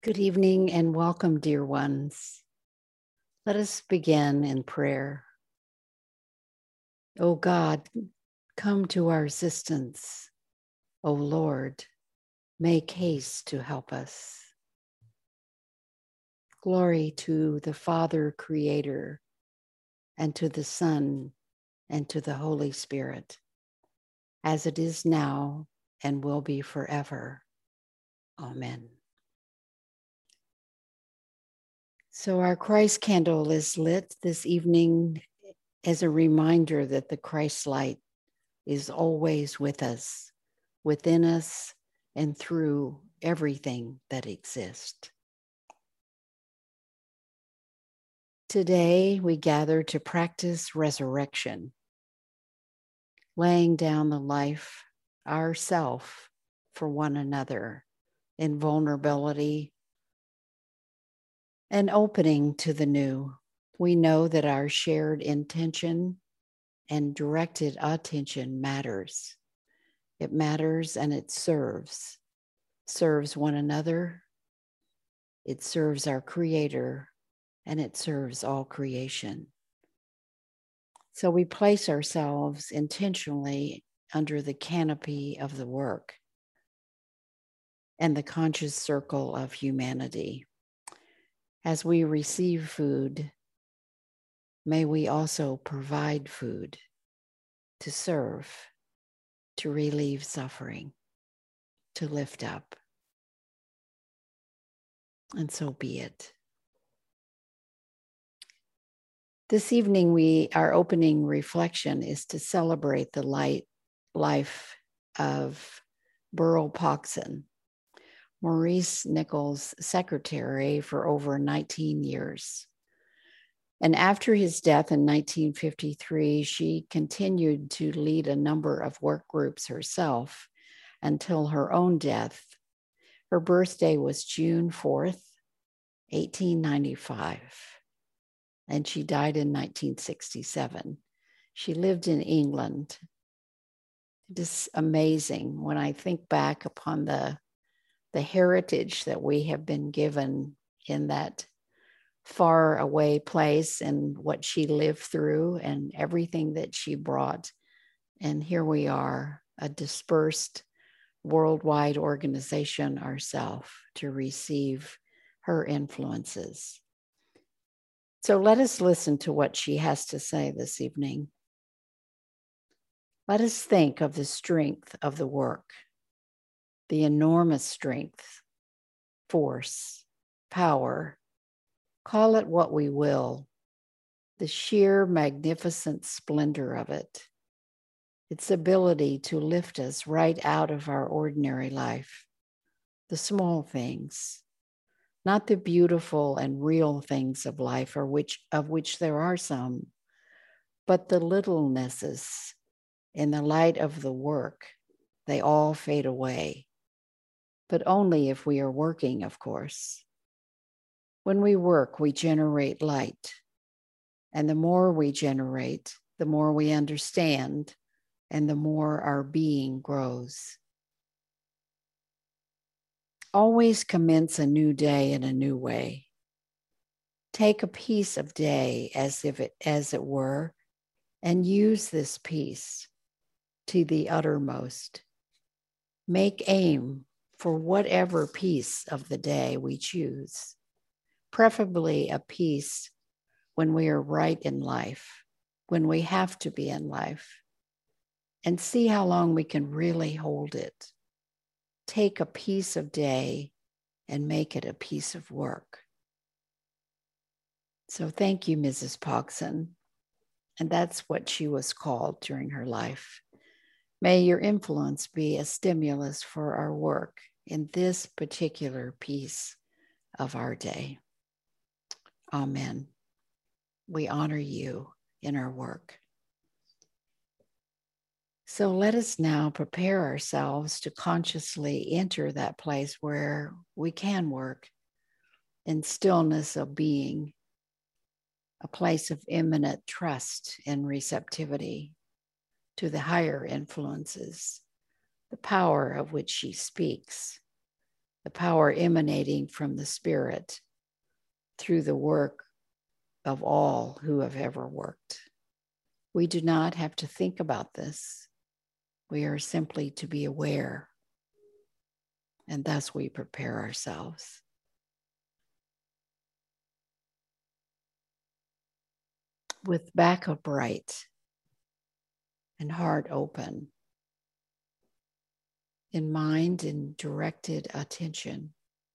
Good evening and welcome, dear ones. Let us begin in prayer. O God, come to our assistance. O Lord, make haste to help us. Glory to the Father, Creator, and to the Son, and to the Holy Spirit, as it is now and will be forever. Amen. So our Christ candle is lit this evening as a reminder that the Christ light is always with us, within us, and through everything that exists. Today, we gather to practice resurrection, laying down the life, ourself, for one another in vulnerability and opening to the new. We know that our shared intention and directed attention matters. It matters and it serves one another, it serves our Creator, and it serves all creation. So we place ourselves intentionally under the canopy of the work and the conscious circle of humanity. As we receive food, may we also provide food to serve, to relieve suffering, to lift up. And so be it. This evening, our opening reflection is to celebrate the life of Burl Pogson, Maurice Nichols' secretary for over 19 years. And after his death in 1953, she continued to lead a number of work groups herself until her own death. Her birthday was June 4th, 1895. And she died in 1967. She lived in England. It is amazing when I think back upon the heritage that we have been given in that far away place and what she lived through and everything that she brought. And here we are, a dispersed worldwide organization ourselves to receive her influences. So let us listen to what she has to say this evening. Let us think of the strength of the work, the enormous strength, force, power, call it what we will, the sheer magnificent splendor of it, its ability to lift us right out of our ordinary life, the small things, not the beautiful and real things of life, of which there are some, but the littlenesses. In the light of the work, they all fade away, but only if we are working, of course. When we work, we generate light, and the more we generate, the more we understand, and the more our being grows. Always commence a new day in a new way. Take a piece of day as it were, and use this piece to the uttermost. Make aim for whatever piece of the day we choose, preferably a piece when we are right in life, when we have to be in life, and see how long we can really hold it. Take a piece of day and make it a piece of work. So thank you, Mrs. Pogson. And that's what she was called during her life. May your influence be a stimulus for our work in this particular piece of our day. Amen. We honor you in our work. So let us now prepare ourselves to consciously enter that place where we can work in stillness of being, a place of immanent trust and receptivity to the higher influences, the power of which she speaks, the power emanating from the Spirit through the work of all who have ever worked. We do not have to think about this. We are simply to be aware, and thus we prepare ourselves. With back upright and heart open, in mind and directed attention,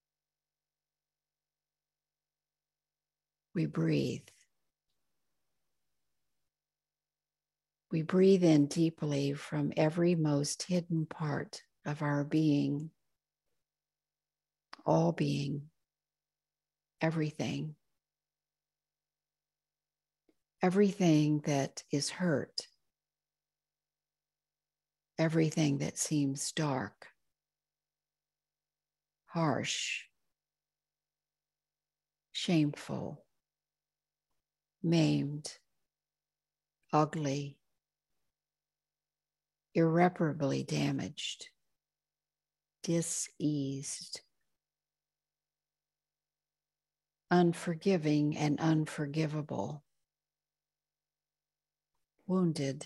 we breathe. We breathe in deeply from every most hidden part of our being, all being, everything. Everything that is hurt, everything that seems dark, harsh, shameful, maimed, ugly, irreparably damaged, diseased, unforgiving and unforgivable, wounded,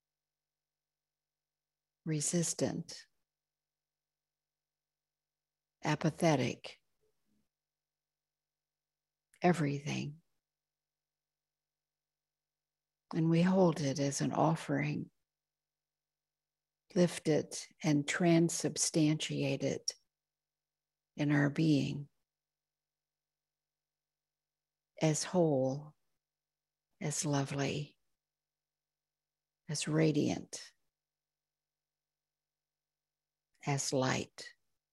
resistant, apathetic, everything. And we hold it as an offering, lift it and transubstantiate it in our being as whole, as lovely, as radiant, as light.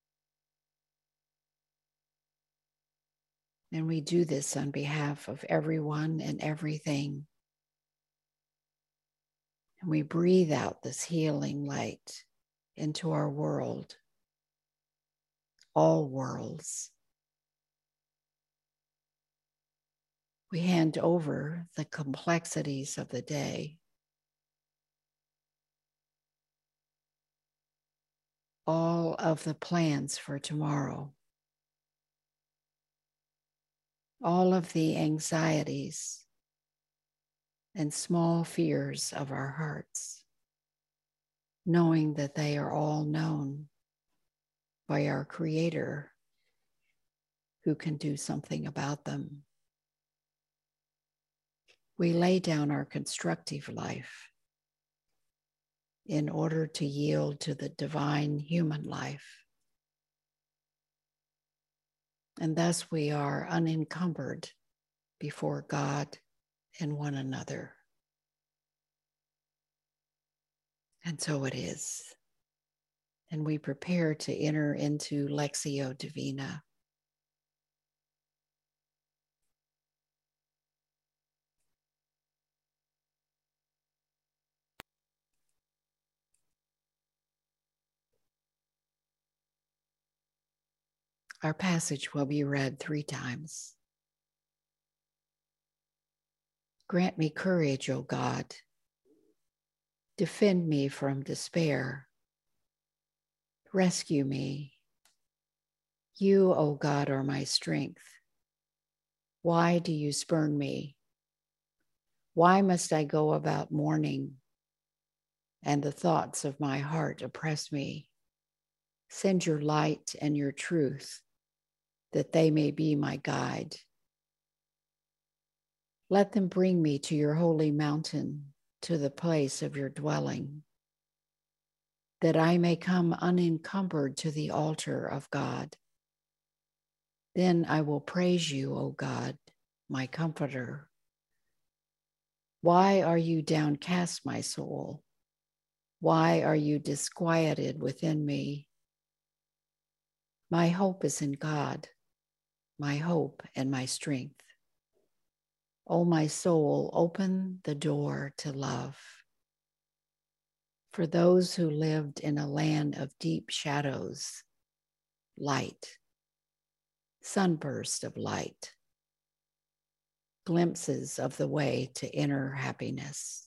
And we do this on behalf of everyone and everything. And we breathe out this healing light into our world, all worlds. We hand over the complexities of the day, all of the plans for tomorrow, all of the anxieties and small fears of our hearts, knowing that they are all known by our Creator, who can do something about them. We lay down our constructive life in order to yield to the divine human life. And thus we are unencumbered before God and one another. And so it is. And we prepare to enter into Lectio Divina. Our passage will be read 3 times. Grant me courage, O God. Defend me from despair. Rescue me. You, O God, are my strength. Why do you spurn me? Why must I go about mourning and the thoughts of my heart oppress me? Send your light and your truth, that they may be my guide. Let them bring me to your holy mountain, to the place of your dwelling, that I may come unencumbered to the altar of God. Then I will praise you, O God, my comforter. Why are you downcast, my soul? Why are you disquieted within me? My hope is in God, my hope and my strength. O my soul, open the door to love. For those who lived in a land of deep shadows, light, sunburst of light, glimpses of the way to inner happiness.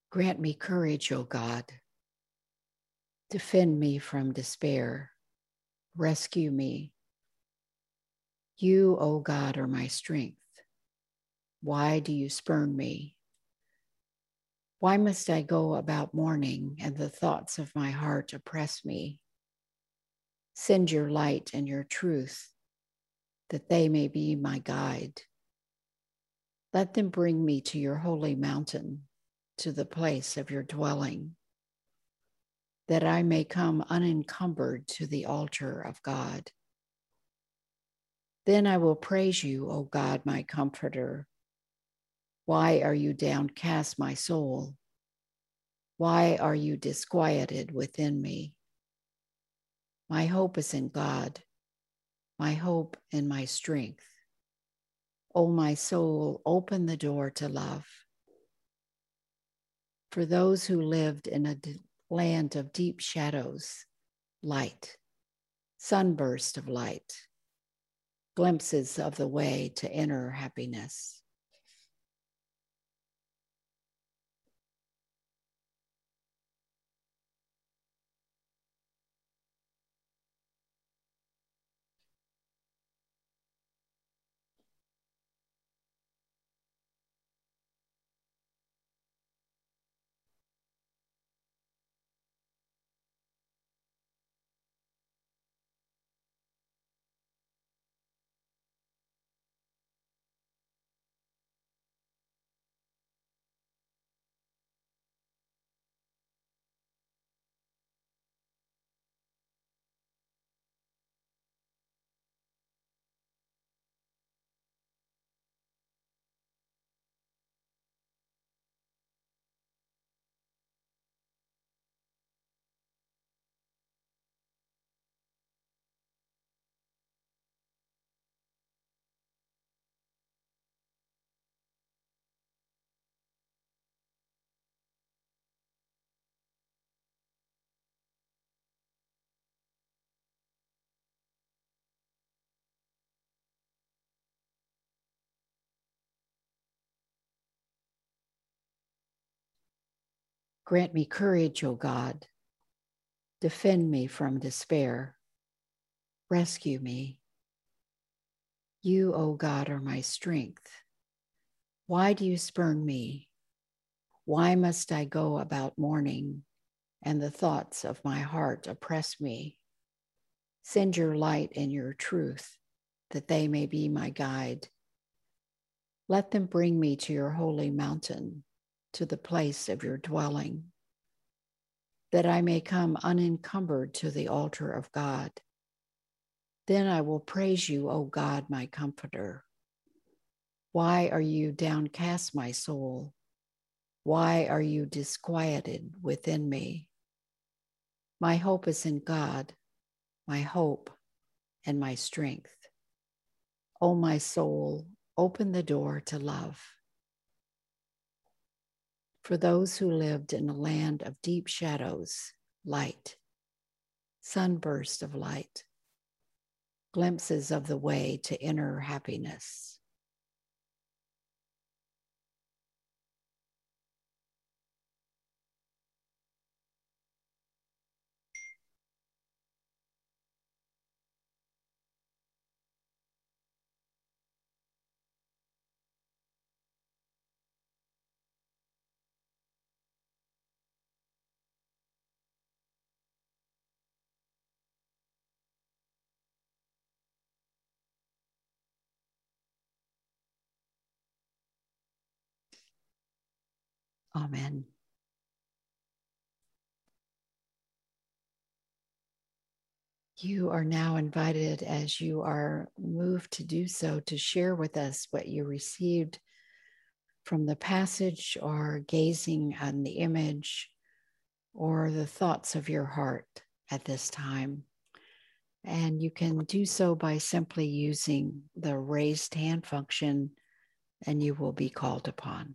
Grant me courage, O God. Defend me from despair. Rescue me. You, O God, are my strength. Why do you spurn me? Why must I go about mourning and the thoughts of my heart oppress me? Send your light and your truth, that they may be my guide. Let them bring me to your holy mountain, to the place of your dwelling, that I may come unencumbered to the altar of God. Then I will praise you, O God, my comforter. Why are you downcast, my soul? Why are you disquieted within me? My hope is in God, my hope and my strength. O my soul, open the door to love. For those who lived in a land of deep shadows, light, sunburst of light, glimpses of the way to inner happiness. Grant me courage, O God. Defend me from despair. Rescue me. You, O God, are my strength. Why do you spurn me? Why must I go about mourning and the thoughts of my heart oppress me? Send your light and your truth, that they may be my guide. Let them bring me to your holy mountain, to the place of your dwelling, that I may come unencumbered to the altar of God. Then I will praise you, O God, my comforter. Why are you downcast, my soul? Why are you disquieted within me? My hope is in God, my hope and my strength. O my soul, open the door to love. For those who lived in a land of deep shadows, light, sunburst of light, glimpses of the way to inner happiness. Amen. You are now invited, as you are moved to do so, to share with us what you received from the passage, or gazing on the image, or the thoughts of your heart at this time. And you can do so by simply using the raised hand function, and you will be called upon.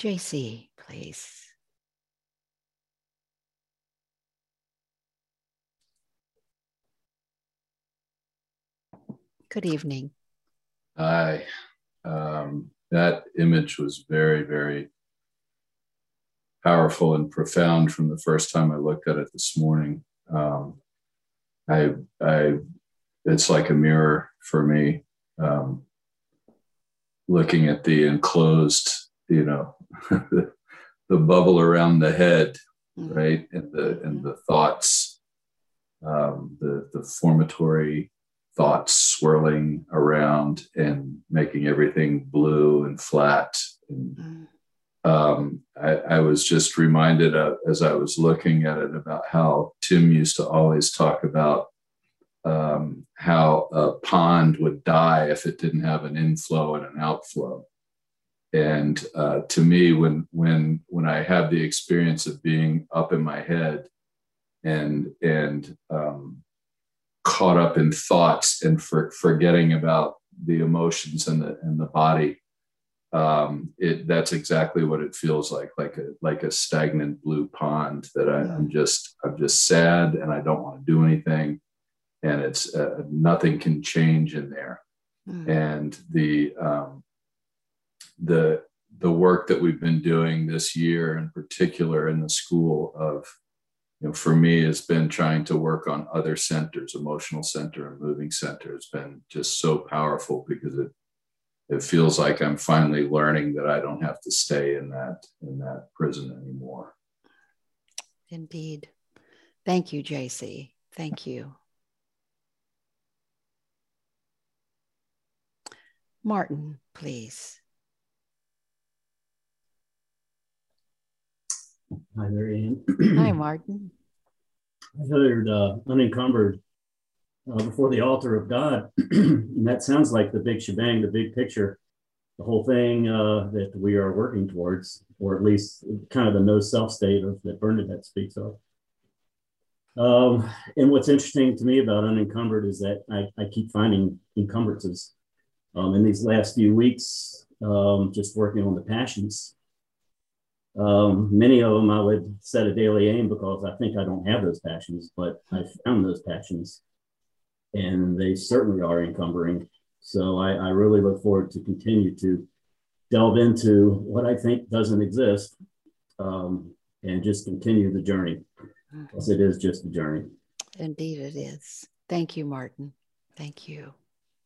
JC, please. Good evening. Hi. That image was very, very powerful and profound from the first time I looked at it this morning. I, it's like a mirror for me. Looking at the enclosed, the bubble around the head, right, and the thoughts, the formatory thoughts swirling around and making everything blue and flat. And I was just reminded of, as I was looking at it, about how Tim used to always talk about how a pond would die if it didn't have an inflow and an outflow. And to me, when I have the experience of being up in my head and caught up in thoughts and forgetting about the emotions and the body, that's exactly what it feels like a stagnant blue pond that I'm just sad and I don't want to do anything, and it's nothing can change in there. And the work that we've been doing this year, in particular in the school of, for me, has been trying to work on other centers, emotional center and moving center. Has been just so powerful because it feels like I'm finally learning that I don't have to stay in that prison anymore. Indeed. Thank you, JC. Thank you. Martin, please. Hi, Mary Ann. Hi, Martin. I heard unencumbered before the altar of God. And that sounds like the big shebang, the big picture, the whole thing that we are working towards, or at least kind of the no self state that Bernadette speaks of. And what's interesting to me about unencumbered is that I keep finding encumbrances. In these last few weeks, just working on the passions. Many of them I would set a daily aim because I think I don't have those passions, but I found those passions and they certainly are encumbering. So I really look forward to continue to delve into what I think doesn't exist, and just continue the journey, because it is just a journey. Indeed it is. Thank you, Martin. Thank you.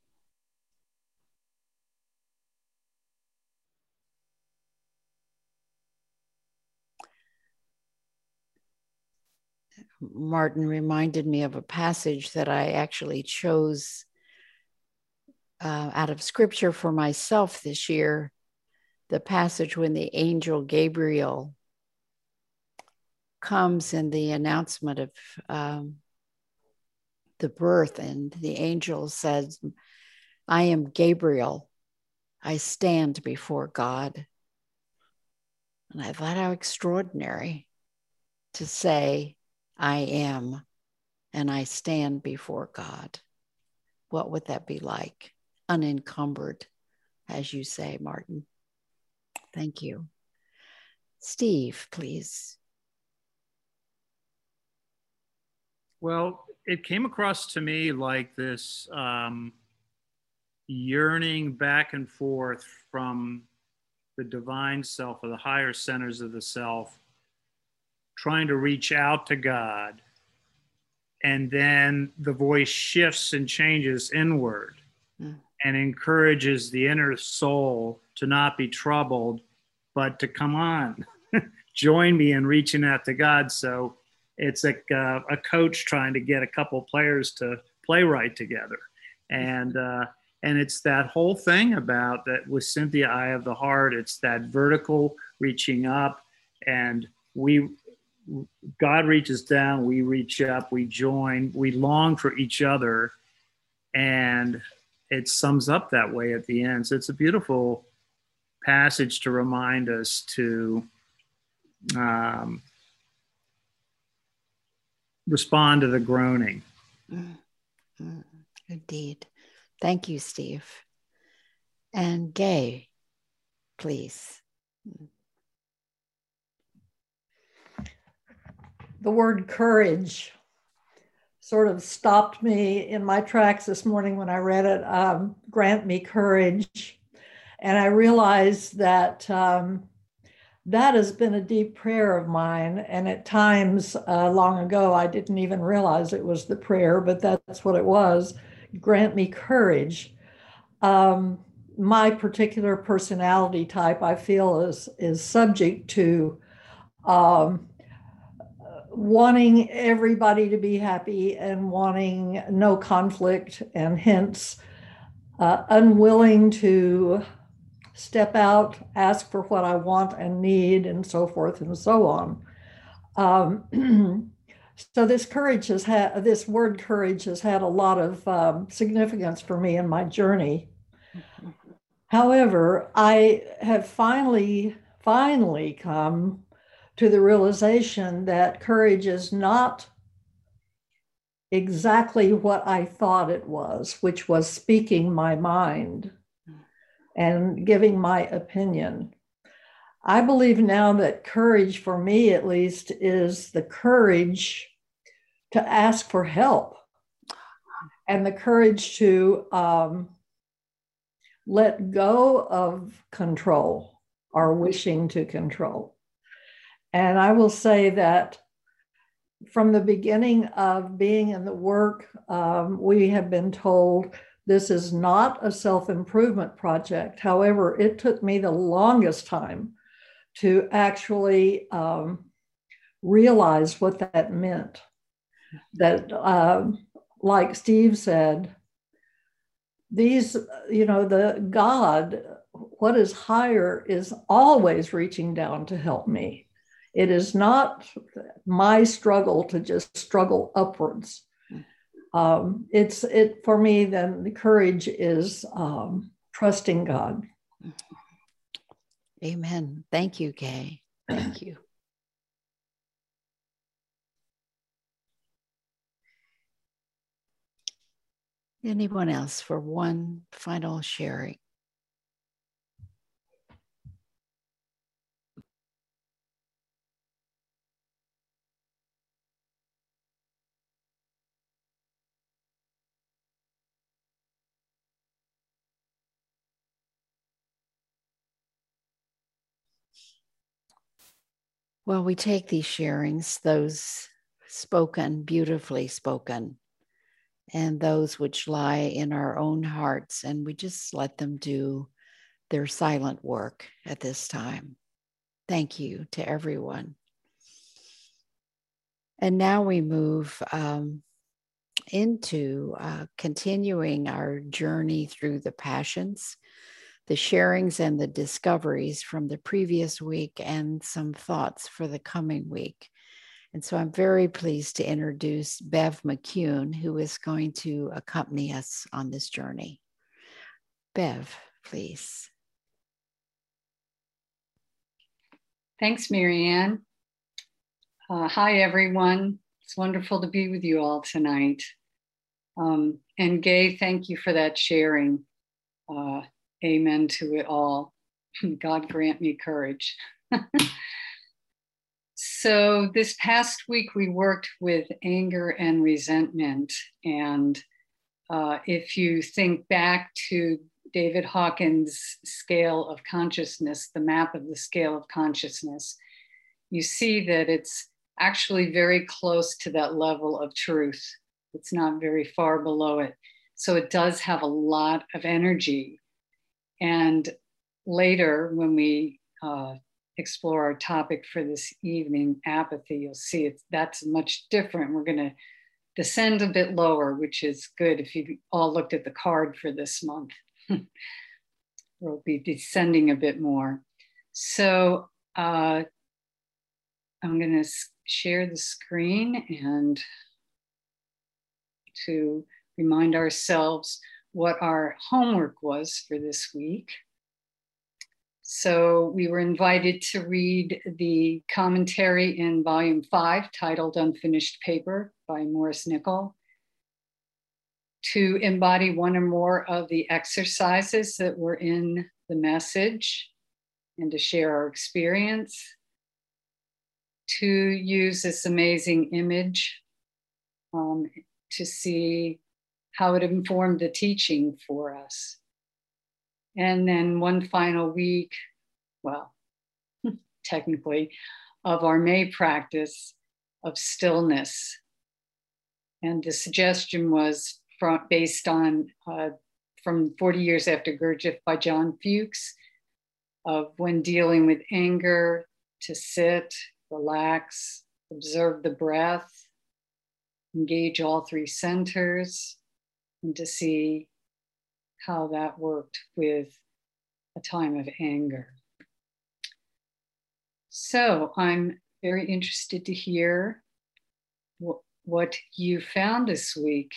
Martin reminded me of a passage that I actually chose out of scripture for myself this year. The passage when the angel Gabriel comes in the announcement of the birth, and the angel says, "I am Gabriel. I stand before God." And I thought, how extraordinary to say, I am, and I stand before God. What would that be like? Unencumbered, as you say, Martin. Thank you. Steve, please. Well, it came across to me like this yearning back and forth from the divine self or the higher centers of the self, trying to reach out to God. And then the voice shifts and changes inward and encourages the inner soul to not be troubled, but to come on, join me in reaching out to God. So it's like a coach trying to get a couple players to play right together. And it's that whole thing about that with Cynthia, Eye of the Heart. It's that vertical reaching up, and God reaches down, we reach up, we join, we long for each other, and it sums up that way at the end. So it's a beautiful passage to remind us to respond to the groaning. Indeed. Thank you, Steve. And Gay, please. the word courage sort of stopped me in my tracks this morning when I read it. Grant me courage. And I realized that that has been a deep prayer of mine. And at times long ago, I didn't even realize it was the prayer, but that's what it was. Grant me courage. My particular personality type, I feel, is subject to wanting everybody to be happy and wanting no conflict, and hence unwilling to step out, ask for what I want and need, and so forth and so on. So this word courage has had a lot of significance for me in my journey. However, I have finally come to the realization that courage is not exactly what I thought it was, which was speaking my mind and giving my opinion. I believe now that courage, for me at least, is the courage to ask for help and the courage to let go of control or wishing to control. And I will say that from the beginning of being in the work, we have been told this is not a self-improvement project. However, it took me the longest time to actually realize what that meant. That, like Steve said, these, the God, what is higher, is always reaching down to help me. It is not my struggle to just struggle upwards. For me, then the courage is trusting God. Amen. Thank you, Kay. Thank you. Anyone else for one final sharing? Well, we take these sharings, those spoken, beautifully spoken, and those which lie in our own hearts, and we just let them do their silent work at this time. Thank you to everyone. And now we move into continuing our journey through the passions, the sharings and the discoveries from the previous week, and some thoughts for the coming week. And so I'm very pleased to introduce Bev McCune, who is going to accompany us on this journey. Bev, please. Thanks, Marianne. Hi, everyone. It's wonderful to be with you all tonight. And Gay, thank you for that sharing. Amen to it all. God grant me courage. So this past week, we worked with anger and resentment. And if you think back to David Hawkins' scale of consciousness, the map of the scale of consciousness, you see that it's actually very close to that level of truth. It's not very far below it. So it does have a lot of energy. And later, when we explore our topic for this evening, apathy, you'll see that's much different. We're going to descend a bit lower, which is good if you all looked at the card for this month. We'll be descending a bit more. So I'm going to share the screen and to remind ourselves what our homework was for this week. So we were invited to read the commentary in volume 5 titled Unfinished Paper by Maurice Nicoll, to embody one or more of the exercises that were in the message and to share our experience, to use this amazing image to see how it informed the teaching for us. And then one final week, well, technically, of our May practice of stillness. And the suggestion was based on from 40 Years After Gurdjieff by John Fuchs, of when dealing with anger, to sit, relax, observe the breath, engage all three centers, and to see how that worked with a time of anger. So I'm very interested to hear what you found this week.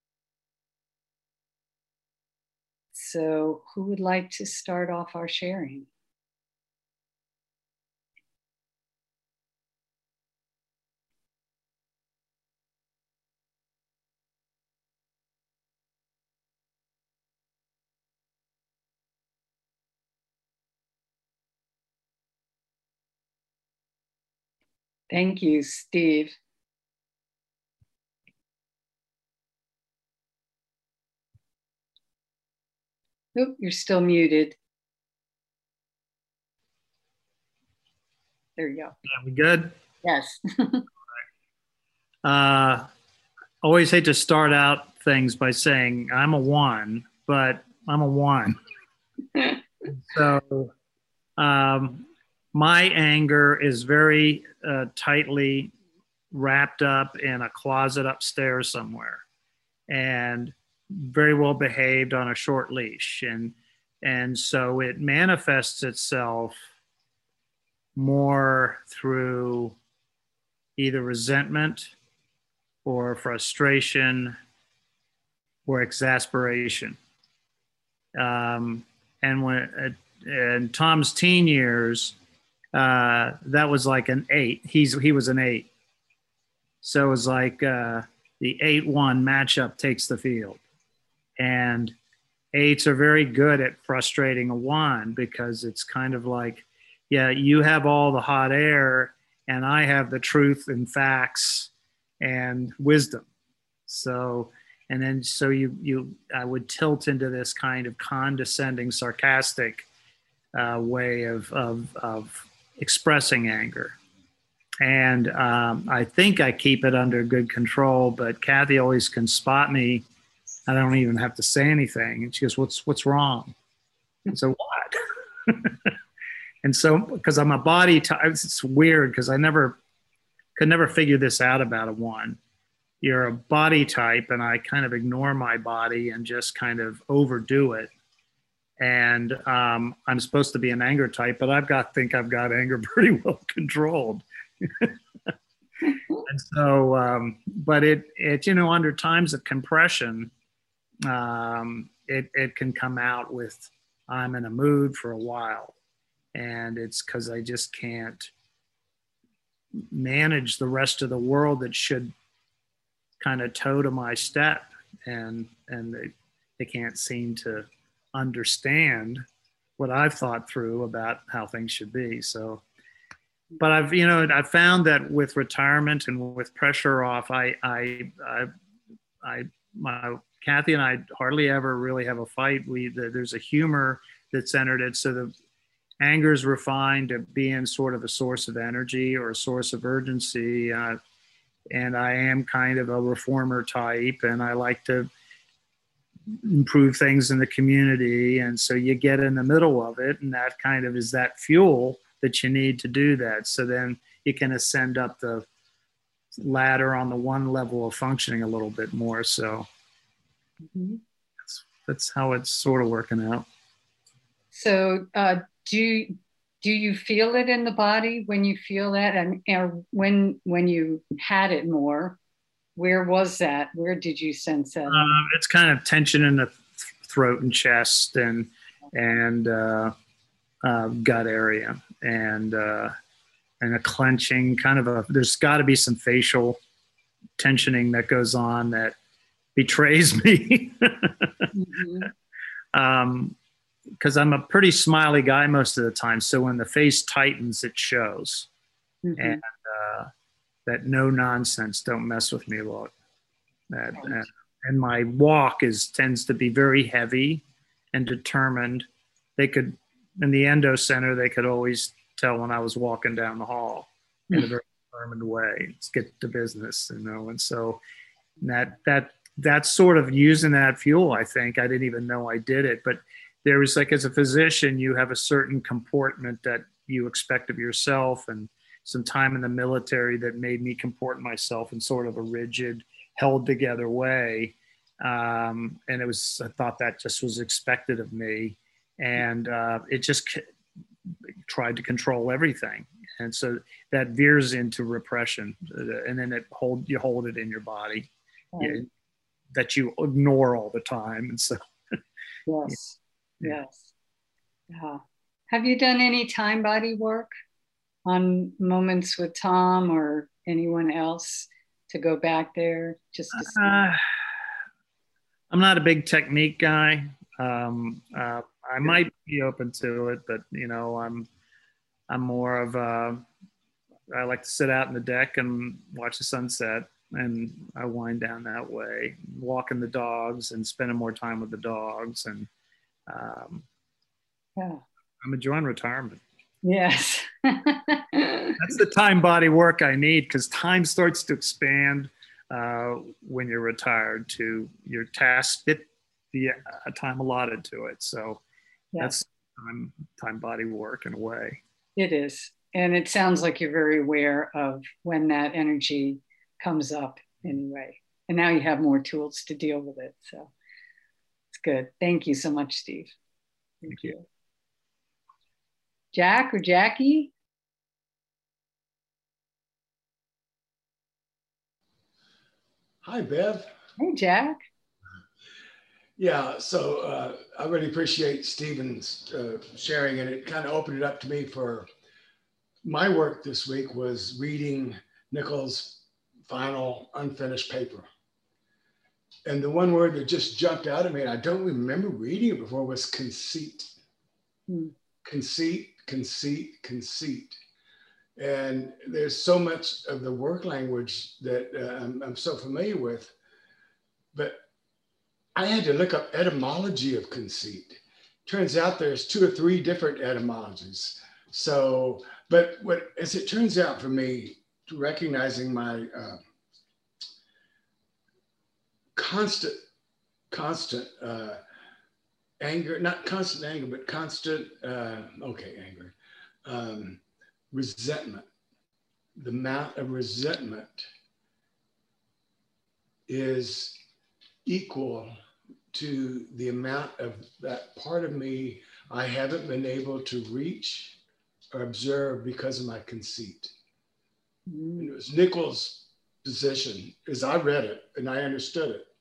So who would like to start off our sharing? Thank you, Steve. Oop, you're still muted. There you go. Yeah, we good? Yes. Always hate to start out things by saying I'm a one, but I'm a one. So my anger is very tightly wrapped up in a closet upstairs somewhere, and very well behaved on a short leash. And so it manifests itself more through either resentment or frustration or exasperation. And when in Tom's teen years, that was like an 8. He was an 8. So it was like the 8-1 matchup takes the field. And 8s are very good at frustrating a 1 because it's kind of like, yeah, you have all the hot air and I have the truth and facts and wisdom. So, and then so I would tilt into this kind of condescending, sarcastic way of expressing anger. And I think I keep it under good control, but Kathy always can spot me. I don't even have to say anything. And she goes, what's wrong? And so what? And so, because I'm a body type, it's weird because I could never figure this out about a 1. You're a body type, and I kind of ignore my body and just kind of overdo it. And I'm supposed to be an anger type, but think I've got anger pretty well controlled. And so, but it under times of compression, it can come out with I'm in a mood for a while, and it's because I just can't manage the rest of the world that should kind of toe to my step, and they can't seem to understand what I've thought through about how things should be. So, but I've found that with retirement and with pressure off, Kathy and I hardly ever really have a fight. There's a humor that's entered it, so the anger's refined to being sort of a source of energy or a source of urgency. And I am kind of a reformer type, and I like to improve things in the community. And so you get in the middle of it, and that kind of is that fuel that you need to do that. So then you can ascend up the ladder on the 1 level of functioning a little bit more. So that's how it's sort of working out. So do you feel it in the body when you feel that? And when you had it more, where was that? Where did you sense that? It's kind of tension in the throat and chest and gut area, and a clenching, there's got to be some facial tensioning that goes on that betrays me. Because I'm a pretty smiley guy most of the time. So when the face tightens, it shows. And that no nonsense, don't mess with me look. And my walk tends to be very heavy and determined. They could, in the endo center, they could always tell when I was walking down the hall in a very determined way. Let's get to business, And so that's sort of using that fuel. I think I didn't even know I did it, but there was like, as a physician, you have a certain comportment that you expect of yourself, and some time in the military that made me comport myself in sort of a rigid, held together way. And I thought that just was expected of me. And it just tried to control everything. And so that veers into repression. And then you hold it in your body that you ignore all the time. And so. Yes. Yes. Yeah. Have you done any time body work on Moments with Tom or anyone else to go back there just to see? I'm not a big technique guy. I might be open to it, but I'm more of I like to sit out in the deck and watch the sunset, and I wind down that way, walking the dogs and spending more time with the dogs, and I'm enjoying retirement. Yes. That's the time body work I need, because time starts to expand when you're retired to your tasks fit the time allotted to it. So that's time body work in a way. It is. And it sounds like you're very aware of when that energy comes up anyway. And now you have more tools to deal with it. So it's good. Thank you so much, Steve. Thank you. Jack or Jackie? Hi, Bev. Hey, Jack. Yeah, so I really appreciate Stephen's sharing, and it kind of opened it up to me for my work this week was reading Nichols' final unfinished paper. And the one word that just jumped out at me, and I don't remember reading it before, was conceit. Conceit, conceit, conceit. And there's so much of the work language that I'm so familiar with, but I had to look up etymology of conceit. Turns out there's 2 or 3 different etymologies. So, but as it turns out for me, recognizing my constant anger, not constant anger, but constant, anger, resentment. The amount of resentment is equal to the amount of that part of me I haven't been able to reach or observe because of my conceit. And it was Nichols' position, as I read it and I understood it,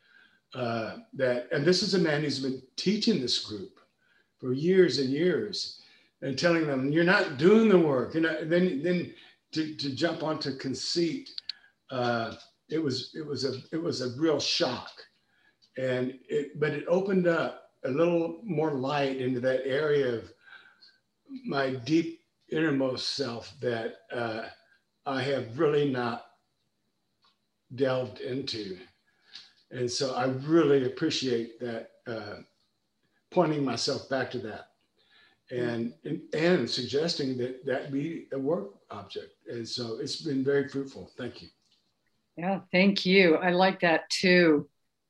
and this is a man who's been teaching this group for years and years and telling them, you're not doing the work. And then to jump onto conceit, it was a real shock. But it opened up a little more light into that area of my deep innermost self that I have really not delved into. And so I really appreciate that, pointing myself back to that and suggesting that be a work object. And so it's been very fruitful. Thank you. Yeah, thank you. I like that too.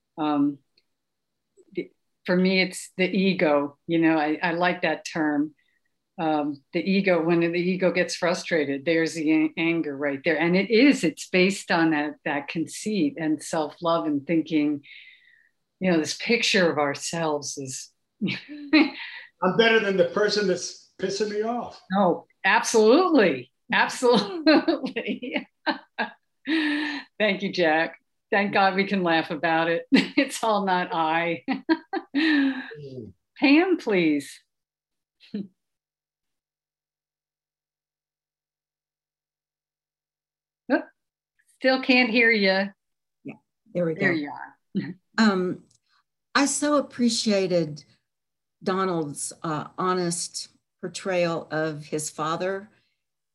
For me, it's the ego. I like that term. The ego, when the ego gets frustrated, there's the anger right there. And it's based on that conceit and self-love and thinking, this picture of ourselves is. I'm better than the person that's pissing me off. No, absolutely. Absolutely. Thank you, Jack. Thank God we can laugh about it. It's all not I. Pam, please. Still can't hear you. Yeah, there we go. There you are. I so appreciated Donald's honest portrayal of his father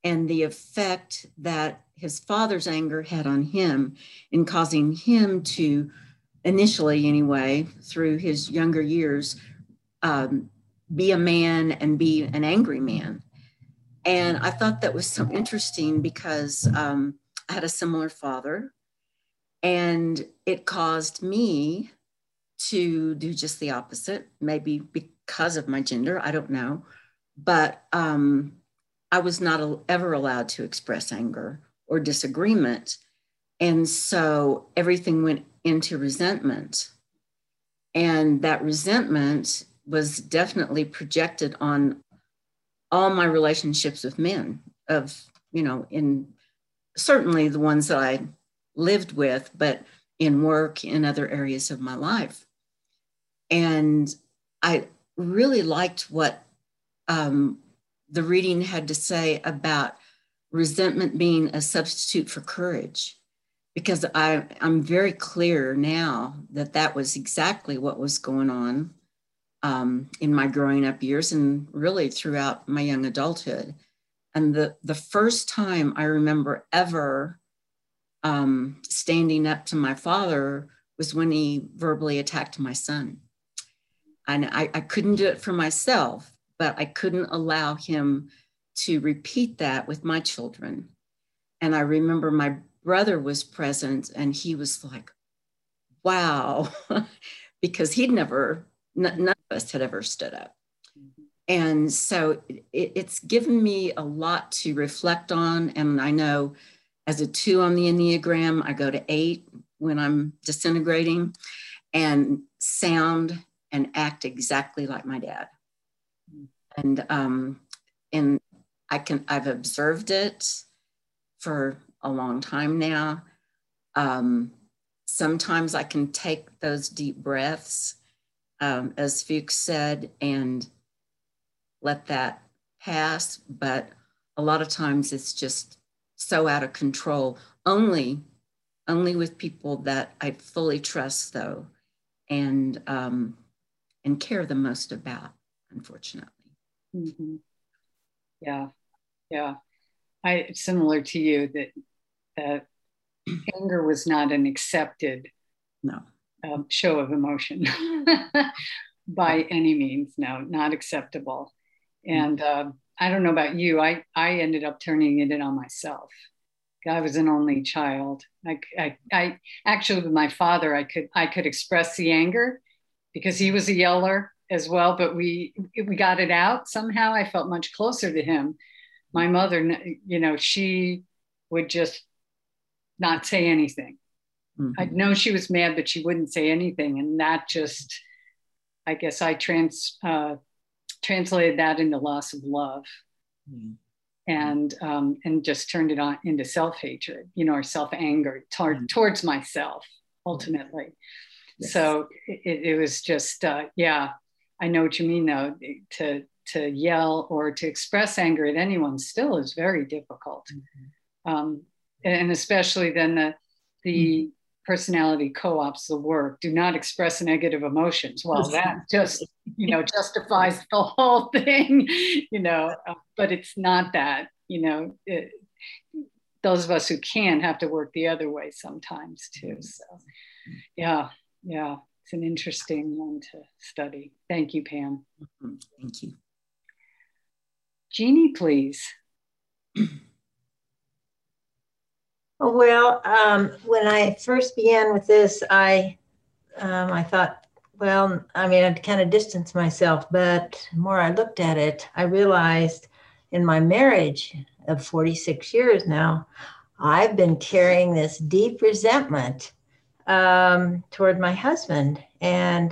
and the effect that his father's anger had on him in causing him to, initially anyway, through his younger years, be a man and be an angry man. And I thought that was so interesting because I had a similar father, and it caused me to do just the opposite, maybe because of my gender, I don't know. But I was not ever allowed to express anger or disagreement. And so everything went into resentment. And that resentment was definitely projected on all my relationships with men, in certainly the ones that I lived with, but in work, in other areas of my life. And I really liked what the reading had to say about resentment being a substitute for courage, because I'm very clear now that that was exactly what was going on in my growing up years and really throughout my young adulthood. And the first time I remember ever standing up to my father was when he verbally attacked my son. And I couldn't do it for myself, but I couldn't allow him to repeat that with my children. And I remember my brother was present and he was like, wow, because none of us had ever stood up. And so it's given me a lot to reflect on. And I know as a 2 on the Enneagram, I go to 8 when I'm disintegrating and sound and act exactly like my dad. And I've observed it for a long time now. Sometimes I can take those deep breaths, as Fuchs said, and let that pass. But a lot of times it's just so out of control, only with people that I fully trust, though, and care the most about, unfortunately. Mm-hmm. Yeah. Similar to you, that anger was not an accepted show of emotion by any means. No, not acceptable. And I don't know about you. I ended up turning it in on myself. I was an only child. I actually, with my father, I could express the anger because he was a yeller as well, but we got it out somehow. I felt much closer to him. My mother, she would just not say anything. Mm-hmm. I'd know she was mad, but she wouldn't say anything. And that just, I guess I translated that into loss of love. Mm-hmm. And just turned it on into self-hatred, or self-anger towards myself, ultimately. Yes. So it was just, I know what you mean, though. To yell or to express anger at anyone still is very difficult. Mm-hmm. And especially then the personality co-ops the work, do not express negative emotions. Well, that just, justifies the whole thing, but it's not that, those of us who can have to work the other way sometimes too. So yeah, it's an interesting one to study. Thank you, Pam. Thank you. Jeannie, please. Well, when I first began with this, I thought, well, I'd kind of distanced myself, but the more I looked at it, I realized in my marriage of 46 years now, I've been carrying this deep resentment toward my husband. And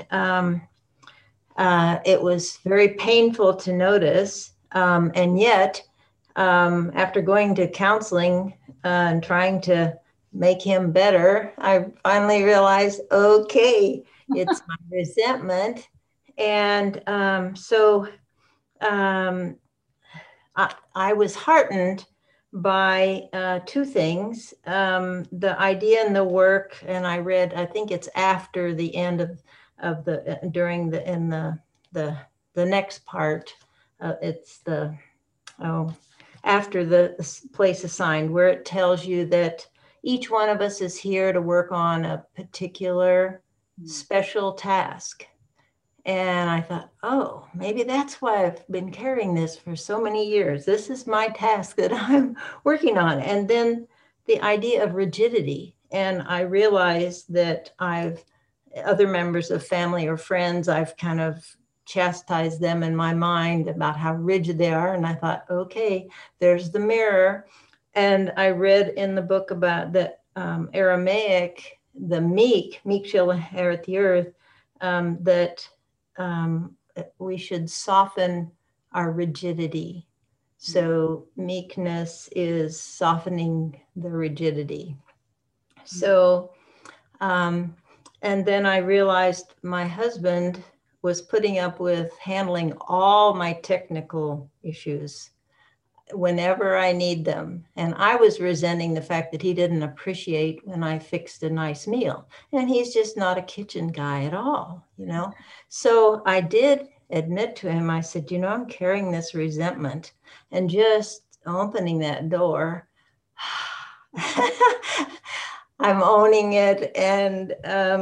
it was very painful to notice. And yet, after going to counseling and trying to make him better, I finally realized, okay, it's my resentment. And so I was heartened by 2 things. The idea in the work, and I read, I think it's after the end of the next part. It's after the place assigned, where it tells you that each one of us is here to work on a particular special task. And I thought, oh, maybe that's why I've been carrying this for so many years. This is my task that I'm working on. And then the idea of rigidity. And I realized that other members of family or friends, I've kind of chastised them in my mind about how rigid they are. And I thought, okay, there's the mirror. And I read in the book about the Aramaic, the meek shall inherit the earth, that we should soften our rigidity. So meekness is softening the rigidity. So, and then I realized my husband was putting up with handling all my technical issues whenever I need them. And I was resenting the fact that he didn't appreciate when I fixed a nice meal. And he's just not a kitchen guy at all, you know? So I did admit to him, I said, you know, I'm carrying this resentment, and just opening that door, I'm owning it, and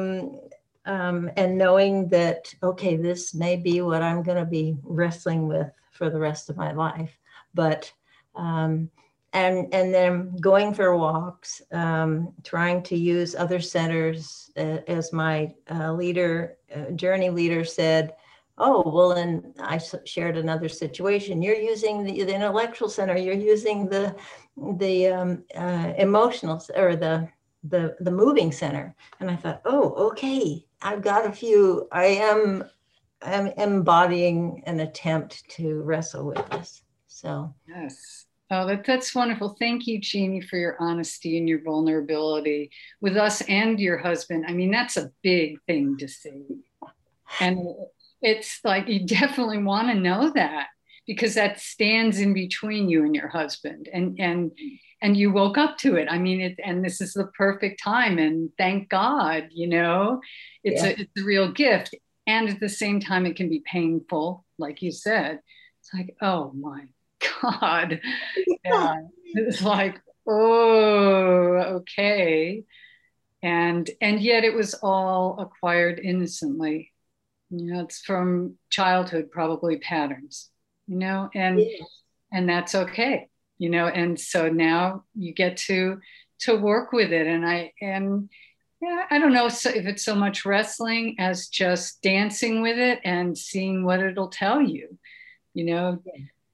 knowing that, okay, this may be what I'm going to be wrestling with for the rest of my life. But, and then going for walks, trying to use other centers, as my journey leader said, oh, well, and I shared another situation. You're using the intellectual center, you're using the emotional, or the moving center. And I thought, oh, okay, I've got a few, I'm embodying an attempt to wrestle with this. So yes. Oh, that's wonderful. Thank you, Jeannie, for your honesty and your vulnerability with us and your husband. I mean, that's a big thing to see. And it's like, you definitely want to know that, because that stands in between you and your husband, and you woke up to it. I mean, and this is the perfect time, and thank God, you know, it's a real gift. And at the same time, it can be painful. Like you said, it's like, oh my God. Yeah. It's like, oh, okay. And yet it was all acquired innocently. You know, it's from childhood, probably patterns, you know, and that's okay, you know. And so now you get to work with it. And I don't know if it's so much wrestling as just dancing with it and seeing what it'll tell you, you know.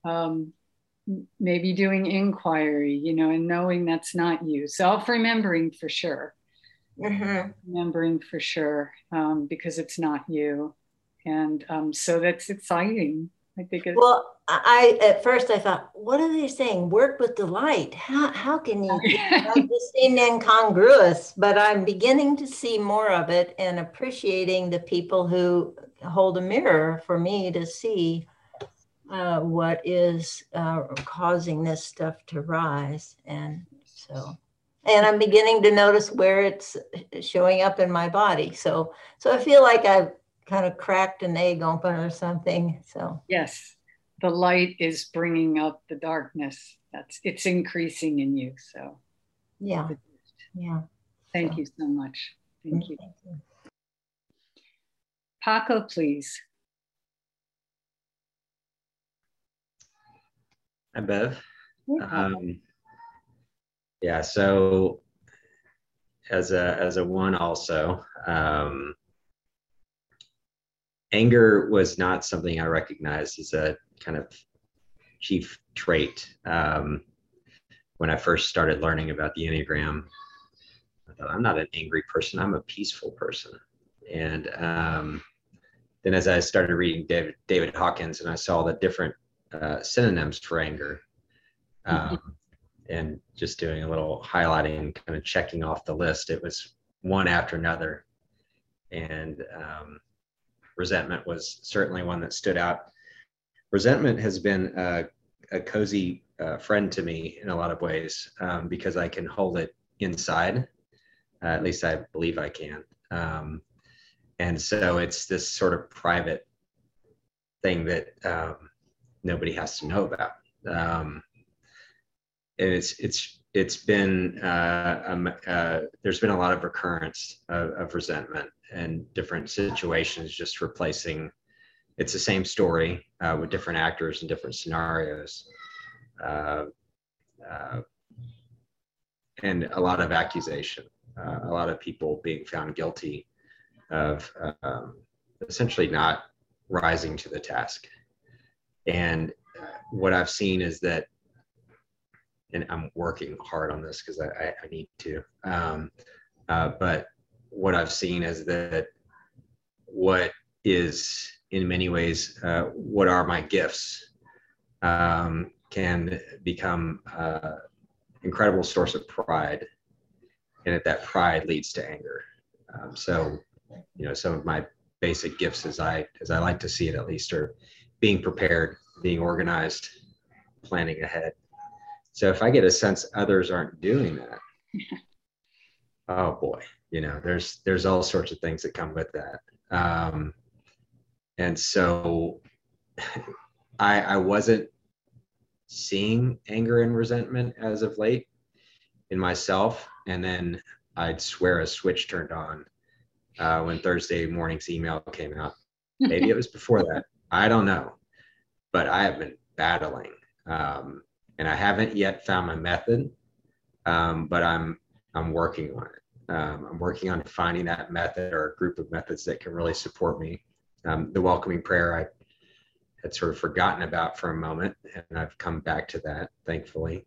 Maybe doing inquiry, you know, and knowing that's not you. Self-remembering for sure. Remembering for sure, because it's not you. And so that's exciting. I think it's... Well, at first I thought, what are they saying? Work with delight. How can you? That just seemed incongruous, but I'm beginning to see more of it and appreciating the people who hold a mirror for me to see what is causing this stuff to rise. And I'm beginning to notice where it's showing up in my body. So I feel like I've kind of cracked an egg open or something. So yes, the light is bringing up the darkness. It's increasing in you. So yeah. Thank you so much. Thank you. Paco, please. Hi, Bev. Yeah, so as a one also, anger was not something I recognized as a kind of chief trait. When I first started learning about the Enneagram, I thought, I'm not an angry person, I'm a peaceful person. And then as I started reading David Hawkins, and I saw the different synonyms for anger, and just doing a little highlighting, kind of checking off the list, it was one after another. And resentment was certainly one that stood out. Resentment has been a cozy friend to me in a lot of ways, because I can hold it inside. At least I believe I can. And so it's this sort of private thing that nobody has to know about. it's been there's been a lot of recurrence of resentment and different situations, just replacing. It's the same story with different actors and different scenarios, and a lot of accusation, a lot of people being found guilty of essentially not rising to the task. And what I've seen is that, and I'm working hard on this because I need to, but what I've seen is that what is in many ways, what are my gifts, can become incredible source of pride, and that pride leads to anger. So, some of my basic gifts, as I like to see it at least, are being prepared, being organized, planning ahead. So if I get a sense others aren't doing that, oh boy, there's all sorts of things that come with that. And so I wasn't seeing anger and resentment as of late in myself. And then I'd swear a switch turned on when Thursday morning's email came out. Maybe it was before that. I don't know. But I have been battling. And I haven't yet found my method, but I'm working on it. I'm working on finding that method or a group of methods that can really support me. The welcoming prayer I had sort of forgotten about for a moment, and I've come back to that, thankfully.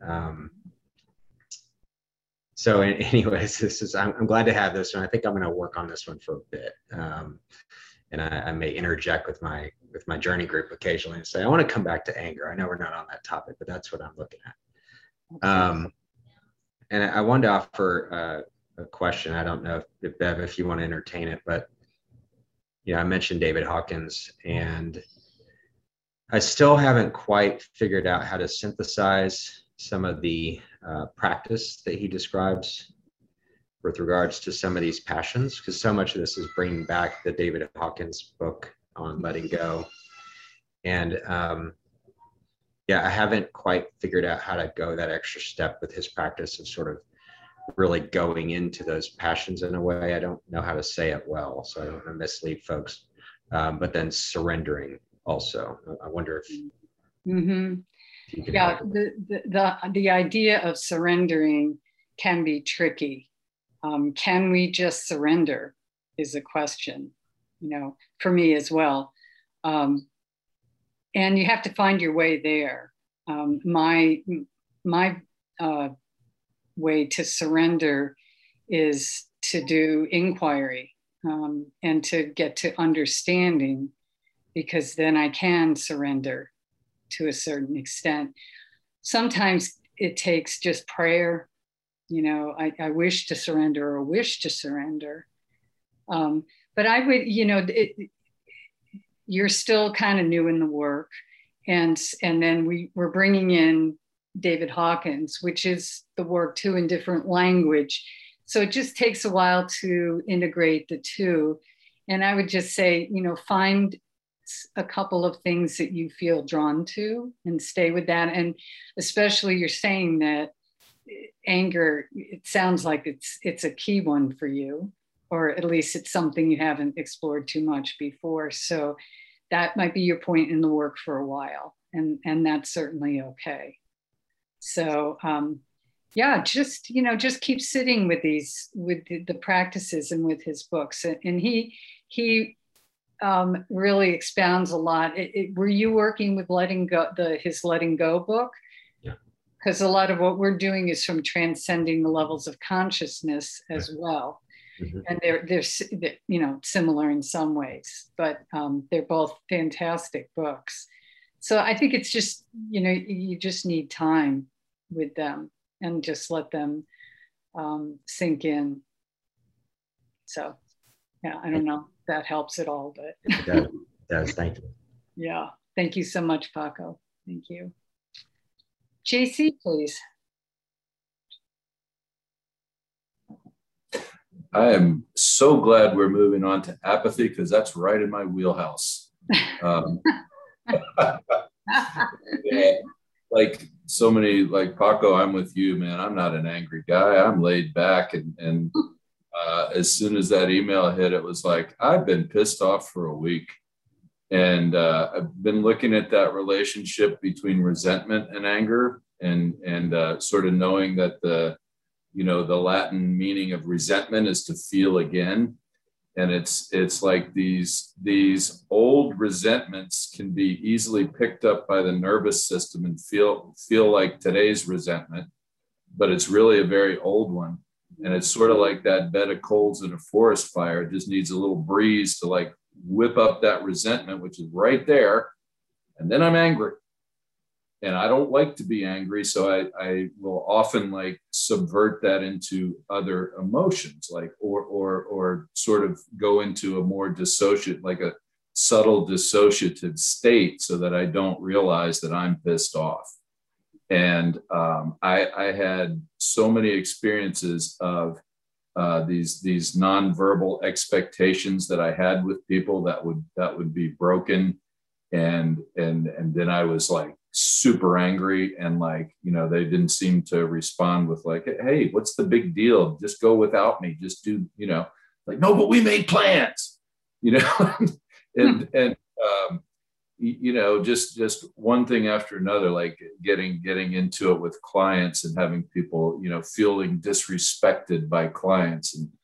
So anyways, I'm glad to have this one. I think I'm going to work on this one for a bit. And I may interject with my journey group occasionally and say, I want to come back to anger. I know we're not on that topic, but that's what I'm looking at. And I wanted to offer a question. I don't know if Bev, if you want to entertain it, but I mentioned David Hawkins, and I still haven't quite figured out how to synthesize some of the practice that he describes with regards to some of these passions, because so much of this is bringing back the David Hawkins book on letting go. And I haven't quite figured out how to go that extra step with his practice of sort of really going into those passions in a way. I don't know how to say it well, so I don't want to mislead folks, but then surrendering also. I wonder if you can help. The idea of surrendering can be tricky. Can we just surrender is a question, for me as well. And you have to find your way there. My way to surrender is to do inquiry and to get to understanding, because then I can surrender to a certain extent. Sometimes it takes just prayer. I wish to surrender or wish to surrender. But I would, you're still kind of new in the work. And then we're bringing in David Hawkins, which is the work too in different language. So it just takes a while to integrate the two. And I would just say, find a couple of things that you feel drawn to and stay with that. And especially you're saying that anger, it sounds like it's a key one for you, or at least it's something you haven't explored too much before. So that might be your point in the work for a while, and that's certainly okay. So just keep sitting with the practices and with his books. And he really expounds a lot. Were you working with letting go, his Letting Go book? Because a lot of what we're doing is from transcending the levels of consciousness as well. Mm-hmm. And they're similar in some ways, but they're both fantastic books. So I think it's just, you just need time with them and just let them sink in. So, I don't know if that helps at all, but. It does, thank you. Yeah, thank you so much, Paco. Thank you. JC, please. I am so glad we're moving on to apathy, because that's right in my wheelhouse. Like so many, like Paco, I'm with you, man. I'm not an angry guy. I'm laid back. And as soon as that email hit, it was like, I've been pissed off for a week. And I've been looking at that relationship between resentment and anger, and sort of knowing that the Latin meaning of resentment is to feel again. And it's like these old resentments can be easily picked up by the nervous system and feel like today's resentment, but it's really a very old one. And it's sort of like that bed of coals in a forest fire. It just needs a little breeze to like whip up that resentment, which is right there. And then I'm angry. And I don't like to be angry. So I will often like subvert that into other emotions, like, or sort of go into a more dissociative, like a subtle dissociative state, so that I don't realize that I'm pissed off. And I had so many experiences of these nonverbal expectations that I had with people that would be broken, and then I was like super angry, and like, they didn't seem to respond with like, hey, what's the big deal? Just go without me. Just do, like, no, but we made plans, and just one thing after another, like getting into it with clients and having people, feeling disrespected by clients, and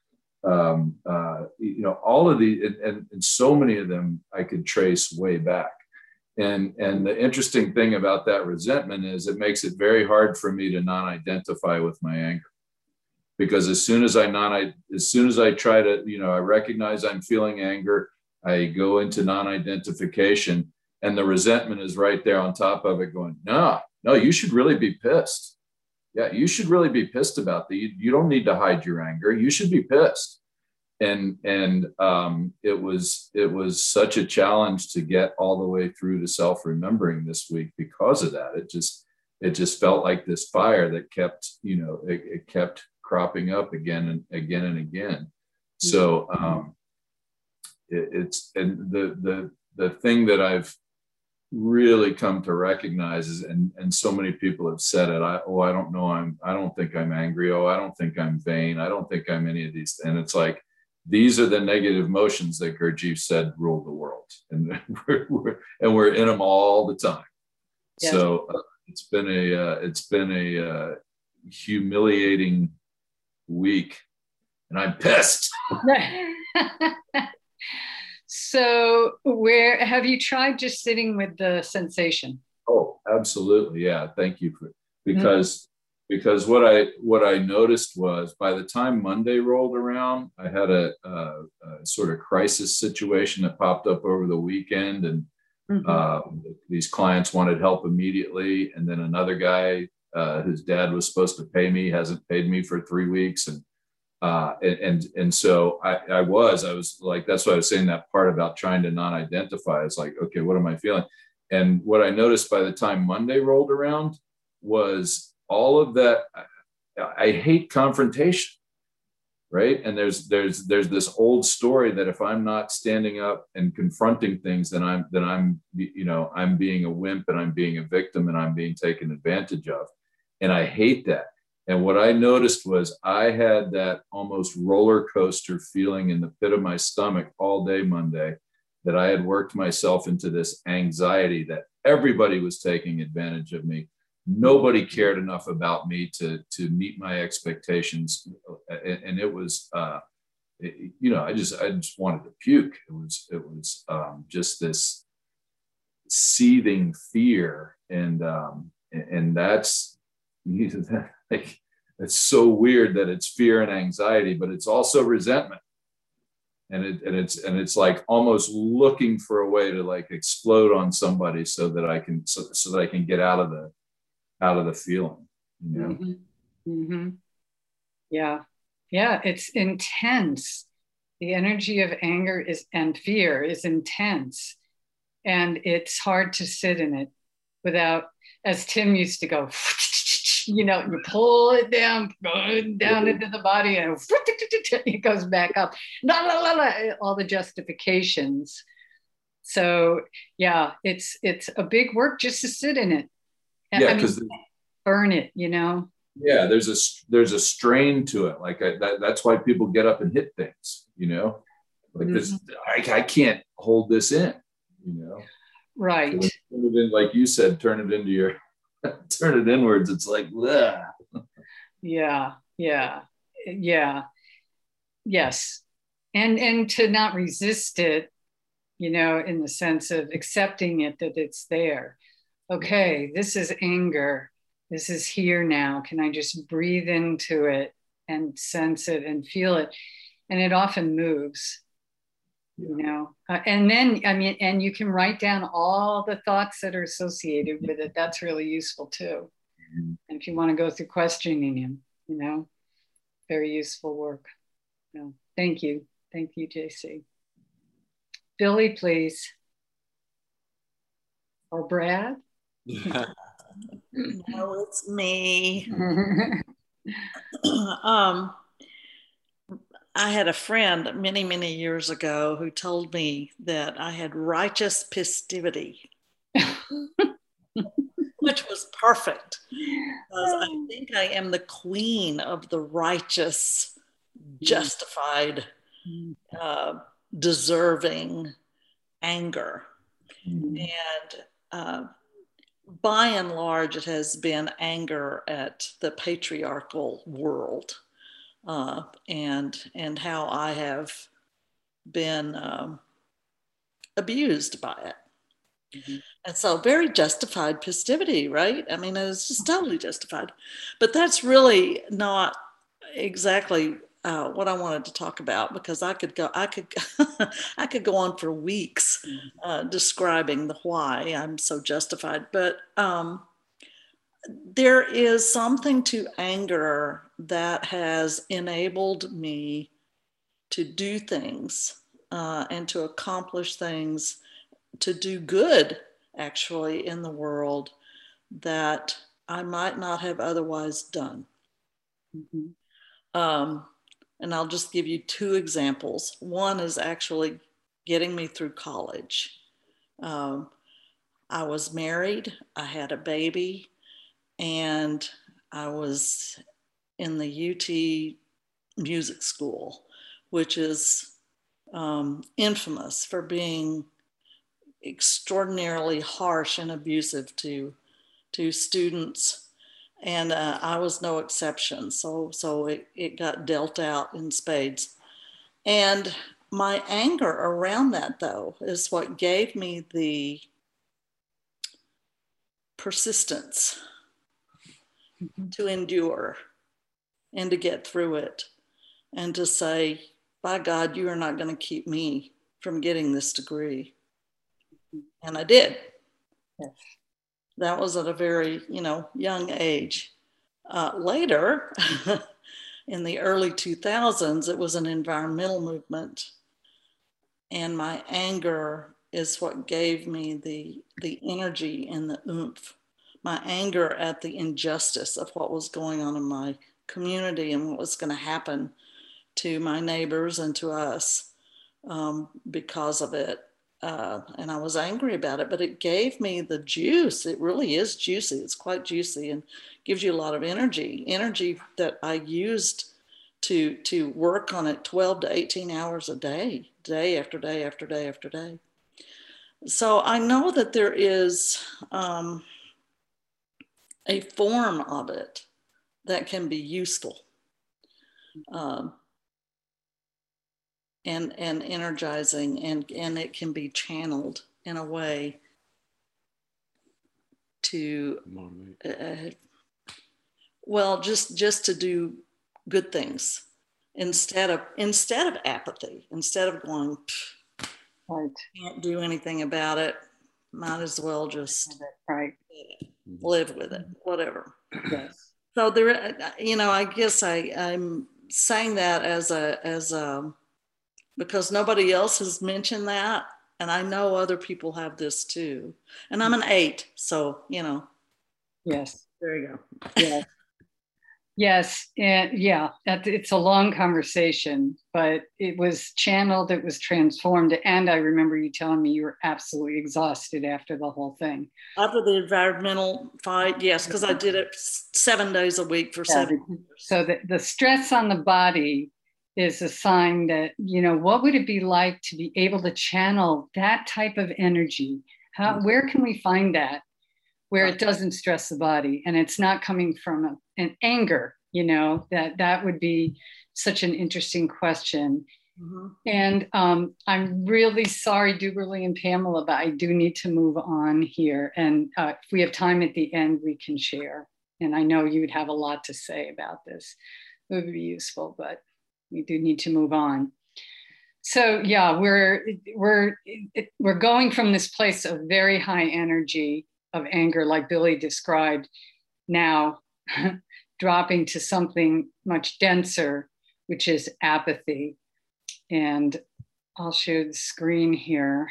all of these, and so many of them I could trace way back. And the interesting thing about that resentment is it makes it very hard for me to non-identify with my anger, because as soon as I try to, I recognize I'm feeling anger, I go into non-identification, and the resentment is right there on top of it going, no, you should really be pissed. Yeah, you should really be pissed about that. You don't need to hide your anger. You should be pissed. And it was such a challenge to get all the way through to self-remembering this week because of that. It just felt like this fire that kept, it kept cropping up again and again and again. So the thing that I've really come to recognize is, and so many people have said it, I don't know, I don't think I'm angry. Oh, I don't think I'm vain. I don't think I'm any of these. And it's like, these are the negative emotions that Gurdjieff said rule the world, and we're in them all the time. Yes. So it's been a humiliating week, and I'm pissed. So where have you tried just sitting with the sensation? Oh, absolutely. Yeah. Thank you because what I noticed was, by the time Monday rolled around, I had a sort of crisis situation that popped up over the weekend, and these clients wanted help immediately. And then another guy, whose dad was supposed to pay me, hasn't paid me for 3 weeks. And so I was like, that's why I was saying that part about trying to non-identify. It's like, okay, what am I feeling? And what I noticed by the time Monday rolled around was all of that. I hate confrontation, right? And there's this old story that if I'm not standing up and confronting things, then I'm being a wimp, and I'm being a victim, and I'm being taken advantage of. And I hate that. And what I noticed was I had that almost roller coaster feeling in the pit of my stomach all day Monday, that I had worked myself into this anxiety that everybody was taking advantage of me. Nobody cared enough about me to meet my expectations. And it was, I just wanted to puke. It was just this seething fear. And that's, like, it's so weird that it's fear and anxiety, but it's also resentment. And it's like almost looking for a way to like explode on somebody so that I can get out of the feeling, Yeah. It's intense. The energy of anger and fear is intense, and it's hard to sit in it without, as Tim used to go, you pull it down into the body, and it goes back up. All the justifications. So yeah, it's a big work just to sit in it. Yeah, because burn it, you know? Yeah, there's a strain to it. Like that's why people get up and hit things, you know, like this, I can't hold this in, you know? Right. So turn it in, like you said, turn it into your, turn it inwards. It's like, bleh. Yeah. Yes. And to not resist it, you know, in the sense of accepting it, that it's there. Okay, this is anger. This is here now. Can I just breathe into it and sense it and feel it? And it often moves, you know. And then, I mean, and you can write down all the thoughts that are associated with it. That's really useful too. And if you want to go through questioning him, you know, very useful work. No, thank you. Thank you, JC. Billy, please. Or Brad? No, it's me. I had a friend many, many years ago who told me that I had righteous pistivity, which was perfect, because I think I am the queen of the righteous, justified, deserving anger. And by and large, it has been anger at the patriarchal world, and how I have been abused by it. And so very justified pistivity, right? I mean, it's just totally justified. But that's really not exactly what I wanted to talk about, because I could go on for weeks describing the why I'm so justified. But there is something to anger that has enabled me to do things and to accomplish things, to do good actually in the world that I might not have otherwise done. And I'll just give you two examples. One is actually getting me through college. I was married, I had a baby, and I was in the UT music school, which is infamous for being extraordinarily harsh and abusive to students. And I was no exception. So it got dealt out in spades. And my anger around that, though, is what gave me the persistence to endure and to get through it and to say, by God, you are not going to keep me from getting this degree. And I did. Yes. That was at a very, young age. Later, in the early 2000s, it was an environmental movement. And my anger is what gave me the energy and the oomph. My anger at the injustice of what was going on in my community and what was going to happen to my neighbors and to us because of it. And I was angry about it, but it gave me the juice. It really is juicy. It's quite juicy and gives you a lot of energy that I used to work on it 12 to 18 hours a day, day after day after day after day. So I know that there is a form of it that can be useful and energizing, and it can be channeled in a way to just to do good things instead of apathy, instead of going, can't do anything about it, might as well just live with it, whatever. Yes. So there, I guess I'm saying that as because nobody else has mentioned that, and I know other people have this too. And I'm an 8, so Yes. There you go. Yes. Yes, and yeah, it's a long conversation, but it was channeled, it was transformed, and I remember you telling me you were absolutely exhausted after the whole thing. After the environmental fight, yes, because I did it 7 days a week for 7 years. So the stress on the body is a sign that, you know, what would it be like to be able to channel that type of energy? Where can we find that? Where it doesn't stress the body and it's not coming from an anger, you know, that would be such an interesting question. Mm-hmm. And I'm really sorry, Duberly and Pamela, but I do need to move on here. And if we have time at the end, we can share. And I know you'd have a lot to say about this. It would be useful, but we do need to move on. So yeah, we're going from this place of very high energy of anger, like Billy described, now dropping to something much denser, which is apathy. And I'll share the screen here.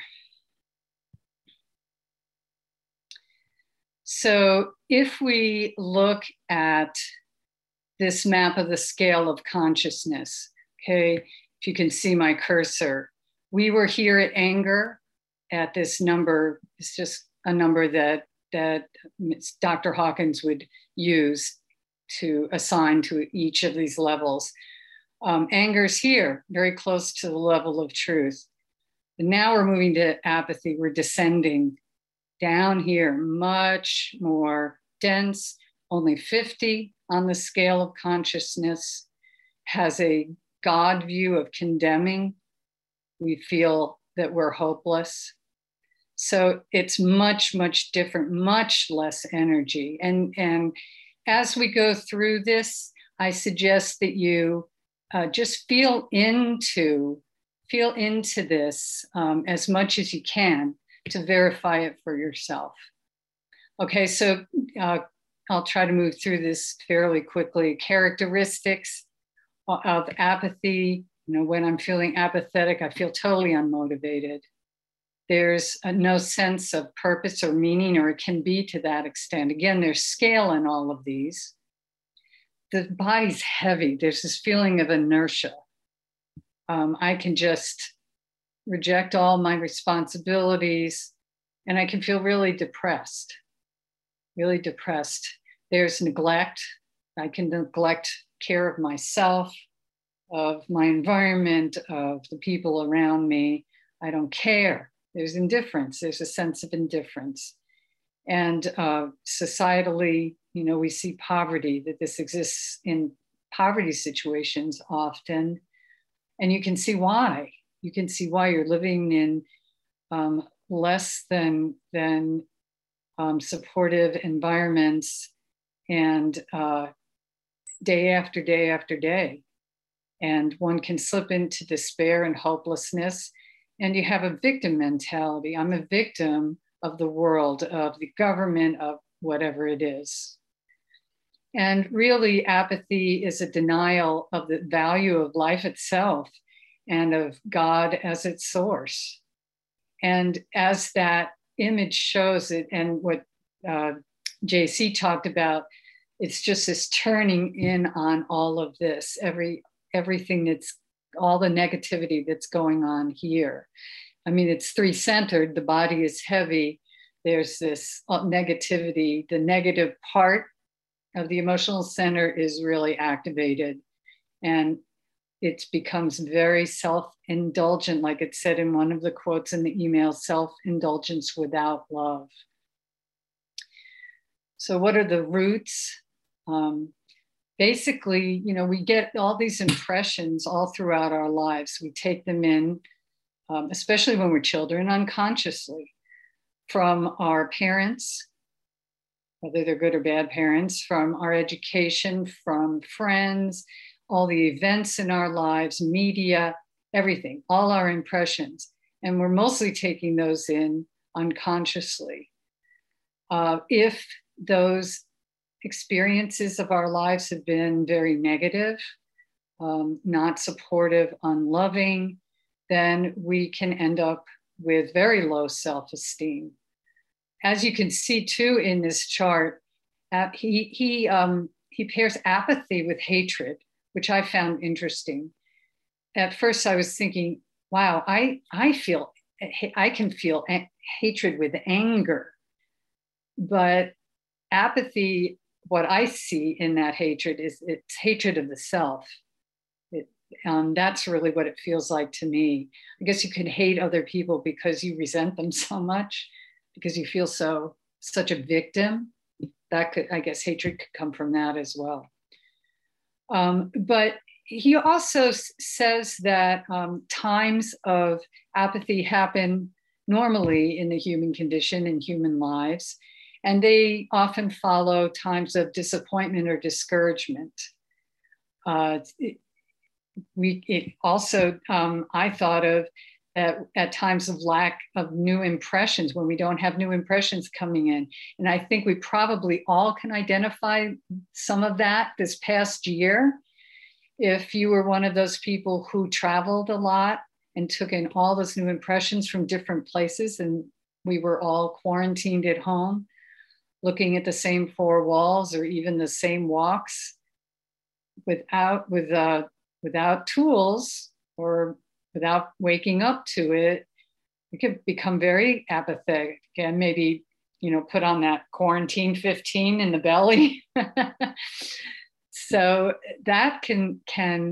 So if we look at this map of the scale of consciousness, okay, if you can see my cursor, we were here at anger at this number. It's just a number that Dr. Hawkins would use to assign to each of these levels. Anger's here, very close to the level of truth. And now we're moving to apathy. We're descending down here, much more dense, only 50 on the scale of consciousness, has a God view of condemning. We feel that we're hopeless. So it's much, much different, much less energy. And as we go through this, I suggest that you just feel into this as much as you can to verify it for yourself. Okay, so I'll try to move through this fairly quickly. Characteristics of apathy. You know, when I'm feeling apathetic, I feel totally unmotivated. There's no sense of purpose or meaning, or it can be to that extent. Again, there's scale in all of these. The body's heavy. There's this feeling of inertia. I can just reject all my responsibilities, and I can feel really depressed, really depressed. There's neglect. I can neglect care of myself, of my environment, of the people around me. I don't care. There's indifference. There's a sense of indifference. And societally, you know, we see poverty, that this exists in poverty situations often. And you can see why. You can see why you're living in less than supportive environments, and day after day after day. And one can slip into despair and hopelessness. And you have a victim mentality. I'm a victim of the world, of the government, of whatever it is. And really, apathy is a denial of the value of life itself and of God as its source. And as that image shows it, and what JC talked about, it's just this turning in on all of this, everything that's, all the negativity that's going on here. I mean, it's three-centered. The body is heavy. There's this negativity. The negative part of the emotional center is really activated. And it becomes very self-indulgent, like it said in one of the quotes in the email, self-indulgence without love. So what are the roots? Basically, you know, we get all these impressions all throughout our lives. We take them in, especially when we're children, unconsciously, from our parents, whether they're good or bad parents, from our education, from friends, all the events in our lives, media, everything, all our impressions. And we're mostly taking those in unconsciously. If those experiences of our lives have been very negative, not supportive, unloving, then we can end up with very low self-esteem. As you can see too in this chart, he he pairs apathy with hatred, which I found interesting. At first I was thinking, wow, I can feel hatred with anger, but apathy, what I see in that hatred is it's hatred of the self. That's really what it feels like to me. I guess you could hate other people because you resent them so much, because you feel such a victim. That could, I guess, hatred could come from that as well. But he also says that times of apathy happen normally in the human condition, in human lives, and they often follow times of disappointment or discouragement. I thought of at times of lack of new impressions, when we don't have new impressions coming in. And I think we probably all can identify some of that this past year. If you were one of those people who traveled a lot and took in all those new impressions from different places, and we were all quarantined at home, looking at the same four walls or even the same walks without tools or without waking up to it, we could become very apathetic and maybe, put on that quarantine 15 in the belly. So that can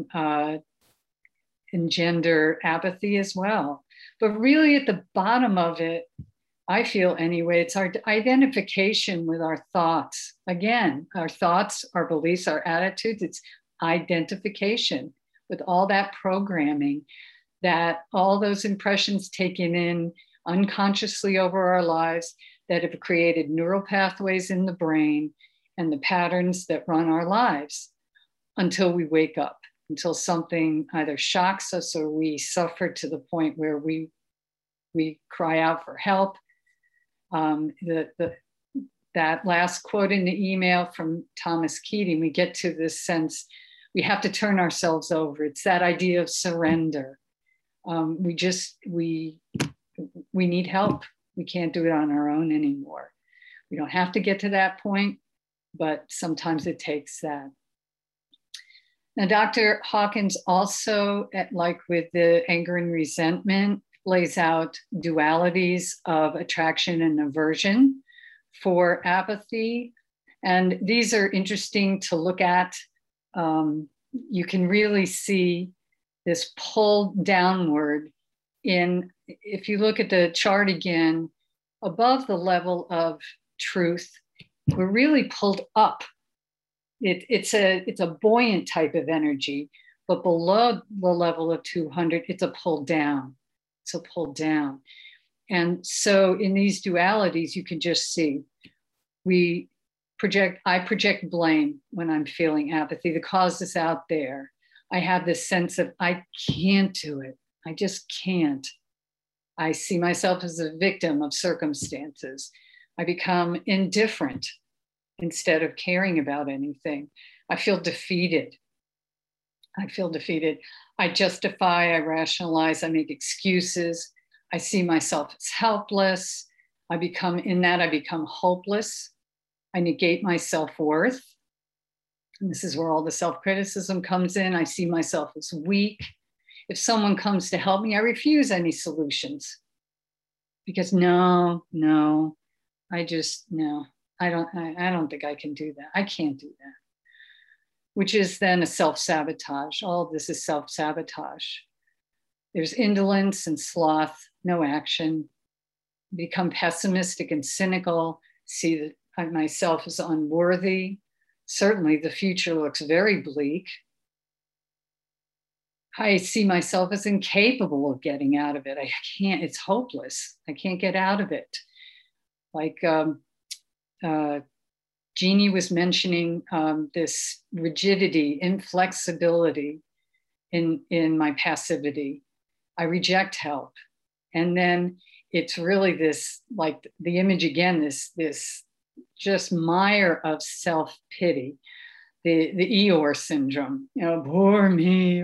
engender apathy as well. But really at the bottom of it, I feel anyway, it's our identification with our thoughts. Again, our thoughts, our beliefs, our attitudes, it's identification with all that programming, that all those impressions taken in unconsciously over our lives that have created neural pathways in the brain and the patterns that run our lives until we wake up, until something either shocks us or we suffer to the point where we cry out for help. That last quote in the email from Thomas Keating, we get to this sense, we have to turn ourselves over. It's that idea of surrender. We need help. We can't do it on our own anymore. We don't have to get to that point, but sometimes it takes that. Now, Dr. Hawkins also, like with the anger and resentment, lays out dualities of attraction and aversion for apathy. And these are interesting to look at. You can really see this pull downward if you look at the chart again, above the level of truth, we're really pulled up. It's a buoyant type of energy, but below the level of 200, it's a pull down. It's a pull down. And so in these dualities, you can just see I project blame when I'm feeling apathy. The cause is out there. I have this sense of I can't do it. I just can't. I see myself as a victim of circumstances. I become indifferent instead of caring about anything. I feel defeated. I justify, I rationalize, I make excuses. I see myself as helpless. I become hopeless. I negate my self-worth. And this is where all the self-criticism comes in. I see myself as weak. If someone comes to help me, I refuse any solutions. Because no, I don't think I can do that. I can't do that. Which is then a self-sabotage. All of this is self-sabotage. There's indolence and sloth, no action. Become pessimistic and cynical, see that myself as unworthy. Certainly the future looks very bleak. I see myself as incapable of getting out of it. I can't, it's hopeless. I can't get out of it. Like Jeannie was mentioning this rigidity, inflexibility in my passivity. I reject help. And then it's really this, like the image again, this just mire of self-pity. The Eeyore syndrome, poor me.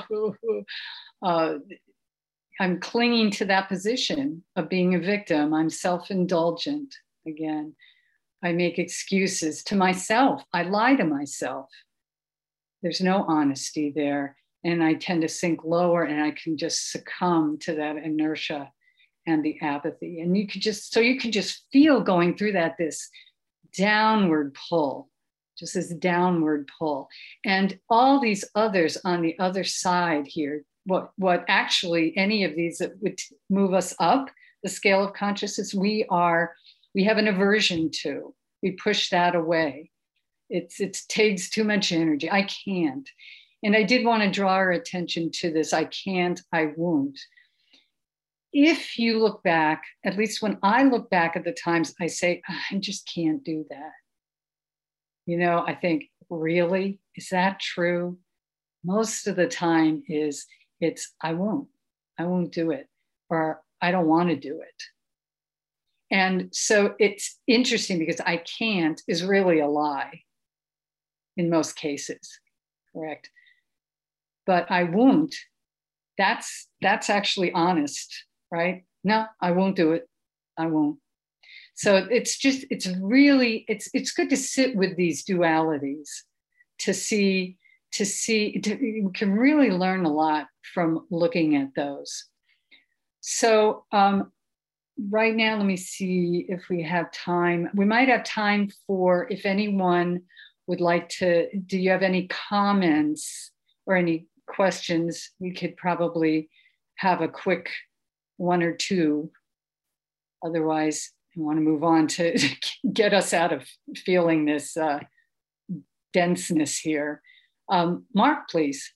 I'm clinging to that position of being a victim. I'm self-indulgent again. I make excuses to myself. I lie to myself. There's no honesty there. And I tend to sink lower, and I can just succumb to that inertia and the apathy. And you could just feel going through that, this downward pull, just this downward pull. And all these others on the other side here, what actually any of these that would move us up the scale of consciousness, we have an aversion to. We push that away. It takes too much energy. I can't. And I did want to draw our attention to this. I can't, I won't. If you look back, at least when I look back at the times I say, I just can't do that. You know, I think, really? Is that true? Most of the time it's, I won't do it, or I don't want to do it. And so it's interesting because I can't is really a lie in most cases, correct? But I won't, that's actually honest, right? No, I won't do it. I won't. So it's good to sit with these dualities you can really learn a lot from looking at those. So right now, let me see if we have time. We might have time for, if anyone would like to, do you have any comments or any questions? We could probably have a quick one or two. Otherwise, I want to move on to get us out of feeling this denseness here. Mark, please.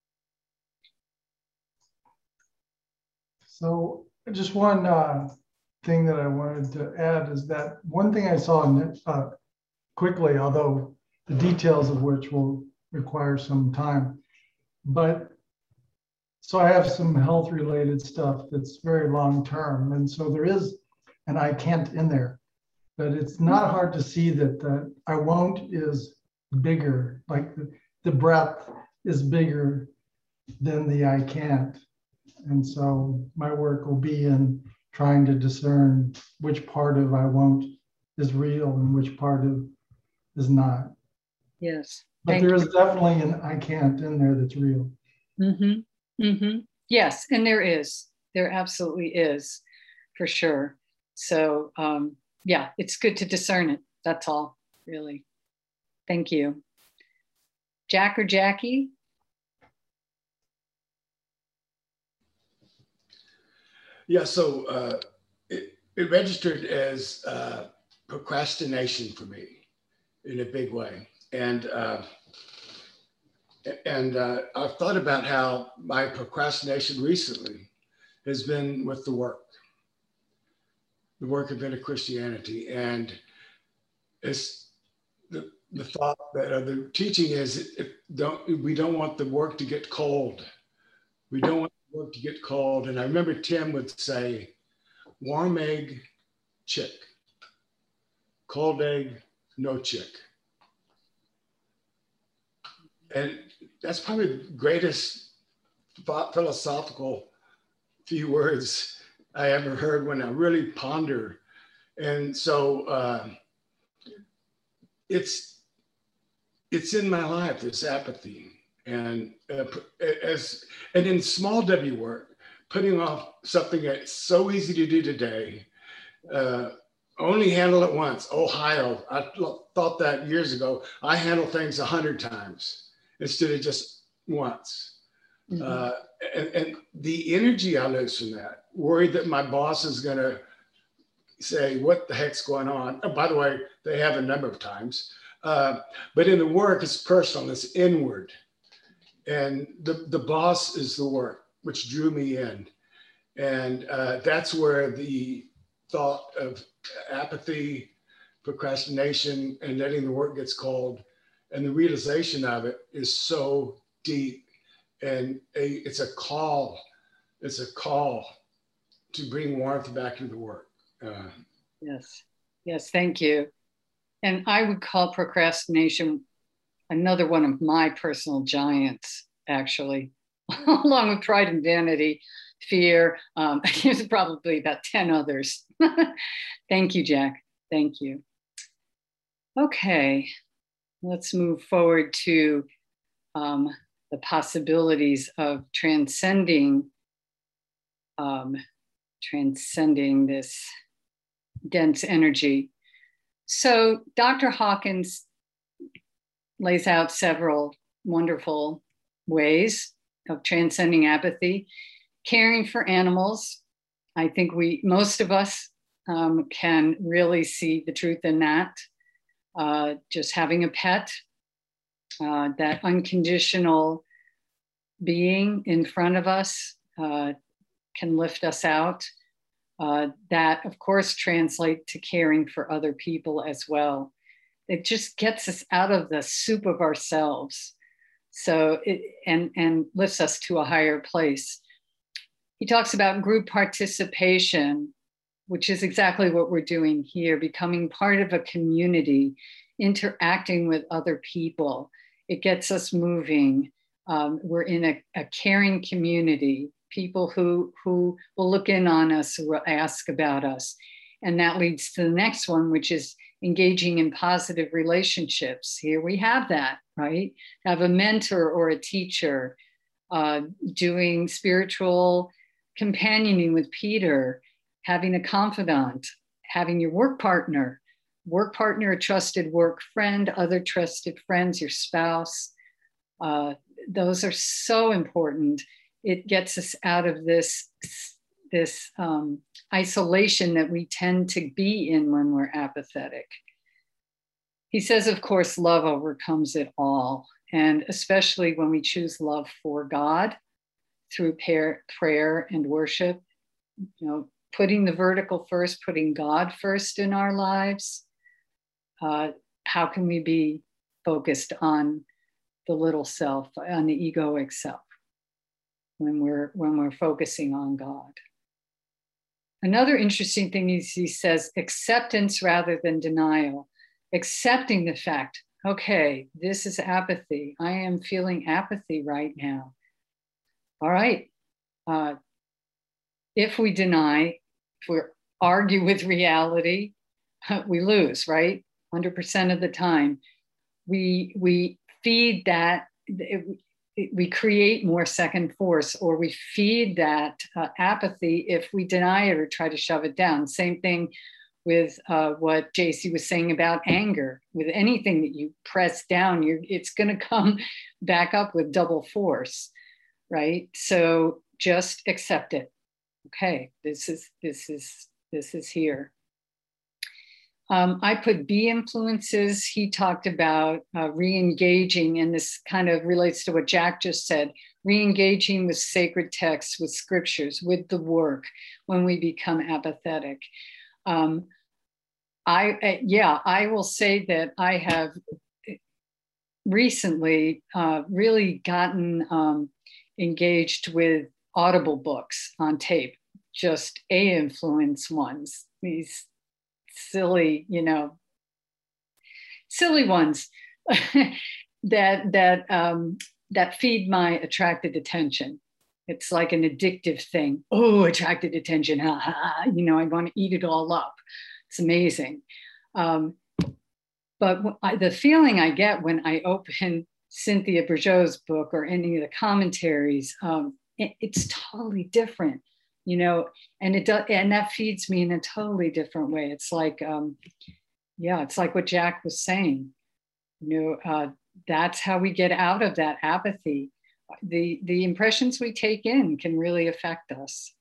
So just one thing that I wanted to add is that one thing I saw quickly, although the details of which will require some time, but so I have some health related stuff that's very long term. And so there is an I can't in there, but it's not hard to see that the I won't is bigger, like the breath is bigger than the I can't. And so my work will be in trying to discern which part of I won't is real and which part of is not. Yes. But there is definitely an I can't in there that's real. Mm-hmm. Mm-hmm. Yes, and there is. There absolutely is, for sure. So yeah, it's good to discern it. That's all, really. Thank you. Jack or Jackie? Yeah, so it registered as procrastination for me in a big way. And I've thought about how my procrastination recently has been with the work of Inner Christianity. And it's the thought that the teaching is we don't want the work to get cold. We don't want the work to get cold. And I remember Tim would say, warm egg, chick. Cold egg, no chick. And that's probably the greatest philosophical few words I ever heard when I really ponder. And so it's in my life, this apathy. And in small W work, putting off something that's so easy to do today, only handle it once. Ohio, I thought that years ago. I handle things 100 times instead of just once. Mm-hmm. And the energy I lose from that, worried that my boss is going to say, what the heck's going on? Oh, by the way, they have a number of times. But in the work, it's personal, it's inward. And the boss is the work, which drew me in. And that's where the thought of apathy, procrastination, and letting the work gets cold, and the realization of it is so deep. And it's a call to bring warmth back into the work. Yes, thank you. And I would call procrastination another one of my personal giants, actually, along with pride and vanity, fear. There's probably about 10 others. Thank you, Jack. Thank you. Okay, let's move forward to the possibilities of transcending this dense energy. So Dr. Hawkins lays out several wonderful ways of transcending apathy. Caring for animals. I think most of us can really see the truth in that. Just having a pet, that unconditional being in front of us can lift us out. That, of course, translate to caring for other people as well. It just gets us out of the soup of ourselves. So and lifts us to a higher place. He talks about group participation, which is exactly what we're doing here, becoming part of a community, interacting with other people. It gets us moving. We're in a caring community, people who will look in on us, who will ask about us. And that leads to the next one, which is engaging in positive relationships. Here we have that, right? Have a mentor or a teacher, doing spiritual companioning with Peter, having a confidant, having your work partner, a trusted work friend, other trusted friends, your spouse. Those are so important. It gets us out of this isolation that we tend to be in when we're apathetic. He says, of course, love overcomes it all. And especially when we choose love for God through prayer and worship, putting the vertical first, putting God first in our lives. How can we be focused on the little self, on the egoic self, when we're focusing on God? Another interesting thing is he says acceptance rather than denial. Accepting the fact, okay, this is apathy. I am feeling apathy right now. All right. If we deny, if we argue with reality, we lose, right? 100% of the time. We feed that, we create more second force, or we feed that apathy if we deny it or try to shove it down. Same thing with what JC was saying about anger. With anything that you press down, it's going to come back up with double force, right? So just accept it. Okay, this is here. I put B influences. He talked about re-engaging, and this kind of relates to what Jack just said, re-engaging with sacred texts, with scriptures, with the work when we become apathetic. I will say that I have recently really gotten engaged with Audible books on tape, just A influence ones, these silly ones that feed my attracted attention. It's like an addictive thing. Oh, attracted attention. I want to eat it all up. It's amazing. But the feeling I get when I open Cynthia Bourgeault's book or any of the commentaries, it's totally different, and it does, and that feeds me in a totally different way. It's like, it's like what Jack was saying. That's how we get out of that apathy. The impressions we take in can really affect us.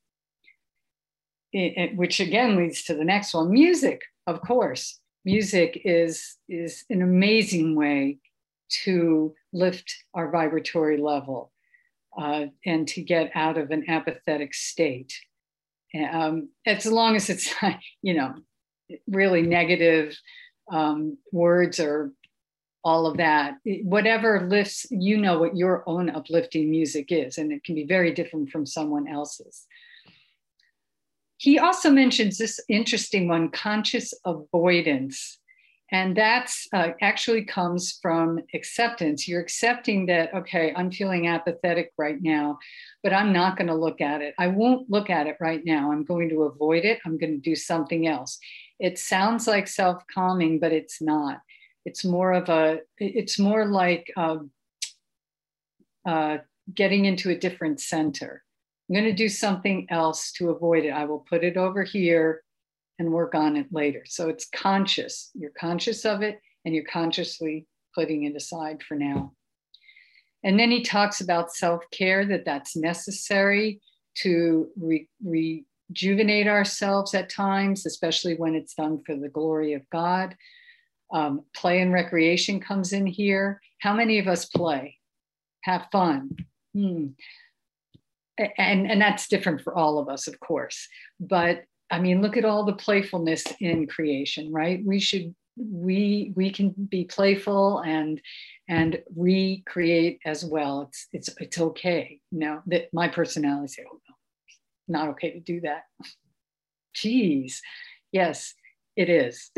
Which again leads to the next one. Music, of course. Music is an amazing way to lift our vibratory level and to get out of an apathetic state. As long as it's, really negative words or all of that, whatever lifts, what your own uplifting music is, and it can be very different from someone else's. He also mentions this interesting one, conscious avoidance. And that's actually comes from acceptance. You're accepting that, okay, I'm feeling apathetic right now, but I'm not going to look at it. I won't look at it right now. I'm going to avoid it. I'm going to do something else. It sounds like self-calming, but it's not. It's more like getting into a different center. I'm going to do something else to avoid it. I will put it over here and work on it later. So it's conscious. You're conscious of it and you're consciously putting it aside for now. And then he talks about self-care, that's necessary to rejuvenate ourselves at times, especially when it's done for the glory of God. Play and recreation comes in here. How many of us play? Have fun. And that's different for all of us, of course. But I mean, look at all the playfulness in creation, right? We can be playful and recreate as well. It's okay. Now that my personality says, oh no, not okay to do that. Geez, yes, it is.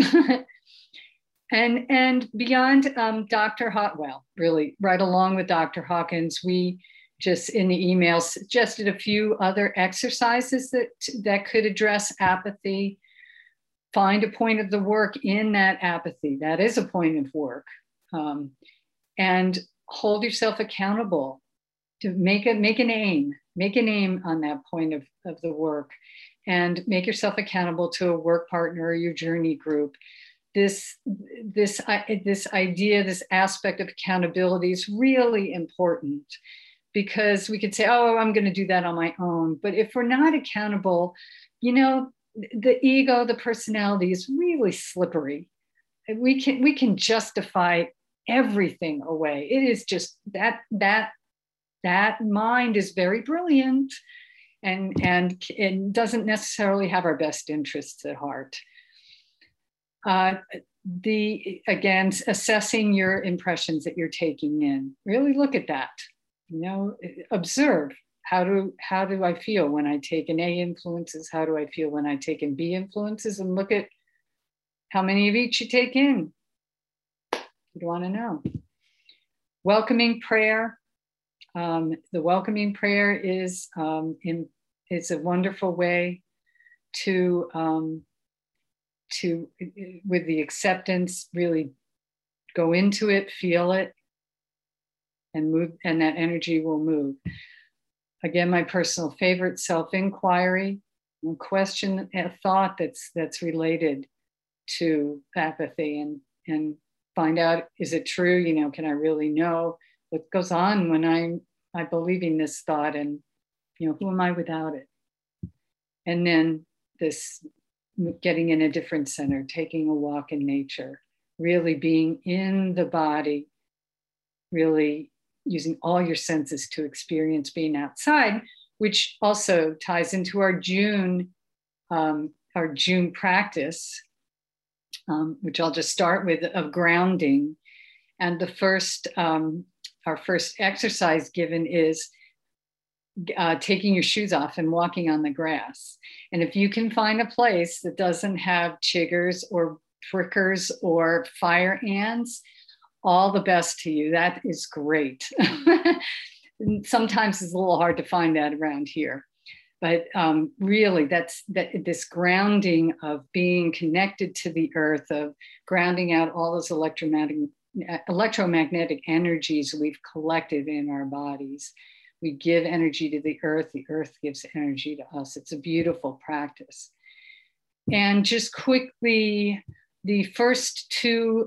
And beyond Dr. Hawkins, really right along with Dr. Hawkins, we just in the email suggested a few other exercises that could address apathy. Find a point of the work in that apathy. That is a point of work. And hold yourself accountable to make an aim on that point of the work, and make yourself accountable to a work partner or your journey group. This idea, this aspect of accountability is really important, because we could say, oh, I'm going to do that on my own. But if we're not accountable, the ego, the personality is really slippery. We can justify everything away. It is just that mind is very brilliant and doesn't necessarily have our best interests at heart. Again, assessing your impressions that you're taking in. Really look at that. Observe. How do I feel when I take in A influences? How do I feel when I take in B influences? And look at how many of each you take in. You'd want to know. Welcoming prayer. The welcoming prayer is a wonderful way to with the acceptance, really go into it, feel it, and move, and that energy will move. Again, my personal favorite, self-inquiry, question a thought that's related to apathy, and find out, is it true? Can I really know what goes on when I'm believing this thought, and who am I without it? And then this getting in a different center, taking a walk in nature, really being in the body, really using all your senses to experience being outside, which also ties into our June practice, which I'll just start with, of grounding. And the first, our first exercise given is taking your shoes off and walking on the grass. And if you can find a place that doesn't have chiggers or prickers or fire ants, all the best to you. That is great. Sometimes it's a little hard to find that around here. But really, this grounding of being connected to the earth, of grounding out all those electromagnetic energies we've collected in our bodies. We give energy to the earth gives energy to us. It's a beautiful practice. And just quickly, the first two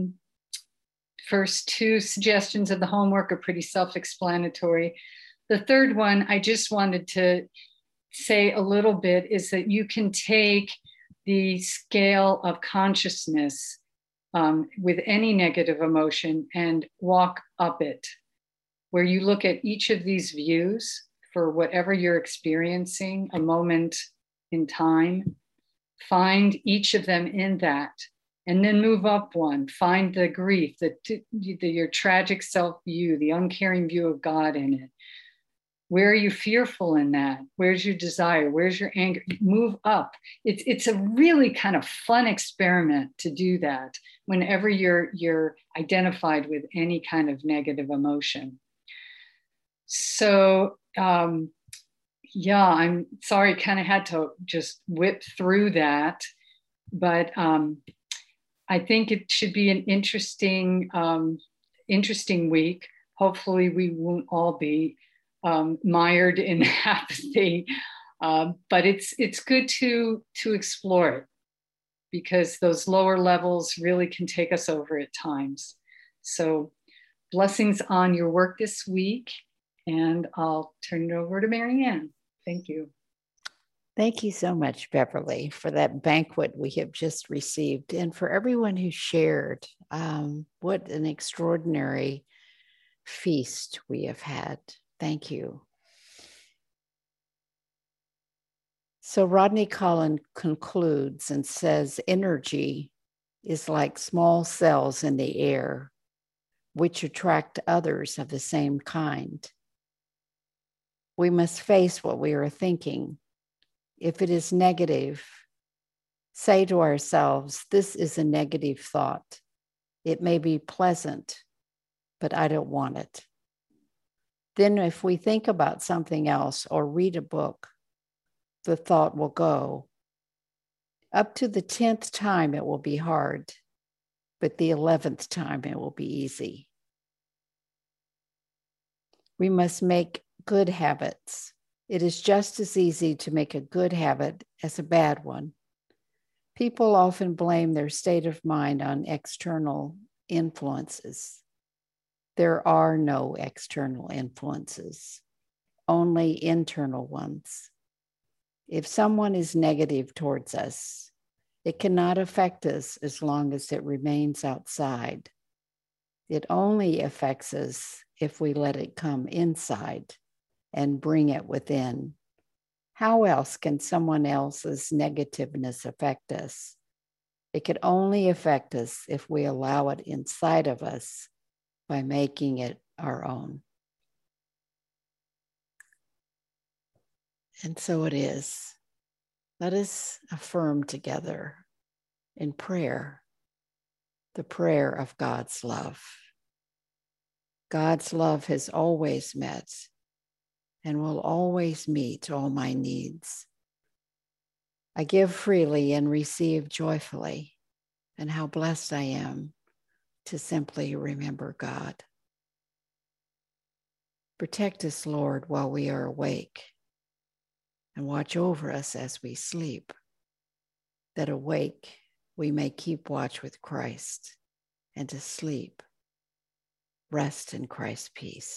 suggestions of the homework are pretty self-explanatory. The third one, I just wanted to say a little bit, is that you can take the scale of consciousness with any negative emotion and walk up it, where you look at each of these views for whatever you're experiencing, a moment in time, find each of them in that, and then move up one, find the grief, your tragic self view, the uncaring view of God in it. Where are you fearful in that? Where's your desire? Where's your anger? Move up. It's a really kind of fun experiment to do that whenever you're identified with any kind of negative emotion. So yeah, I'm sorry, kind of had to just whip through that, but I think it should be an interesting week. Hopefully we won't all be mired in apathy, but it's good to explore it, because those lower levels really can take us over at times. So blessings on your work this week, and I'll turn it over to Marianne. Thank you. Thank you so much, Beverly, for that banquet we have just received, and for everyone who shared. What an extraordinary feast we have had. Thank you. So Rodney Collin concludes and says, energy is like small cells in the air, which attract others of the same kind. We must face what we are thinking. If it is negative, say to ourselves, this is a negative thought. It may be pleasant, but I don't want it. Then if we think about something else or read a book, the thought will go. Up to the 10th time, it will be hard, but the 11th time, it will be easy. We must make good habits. It is just as easy to make a good habit as a bad one. People often blame their state of mind on external influences. There are no external influences, only internal ones. If someone is negative towards us, it cannot affect us as long as it remains outside. It only affects us if we let it come inside and bring it within. How else can someone else's negativeness affect us? It could only affect us if we allow it inside of us by making it our own. And so it is. Let us affirm together in prayer the prayer of God's love. God's love has always met and will always meet all my needs. I give freely and receive joyfully, and how blessed I am to simply remember God. Protect us, Lord, while we are awake, and watch over us as we sleep, that awake we may keep watch with Christ, and to sleep, rest in Christ's peace.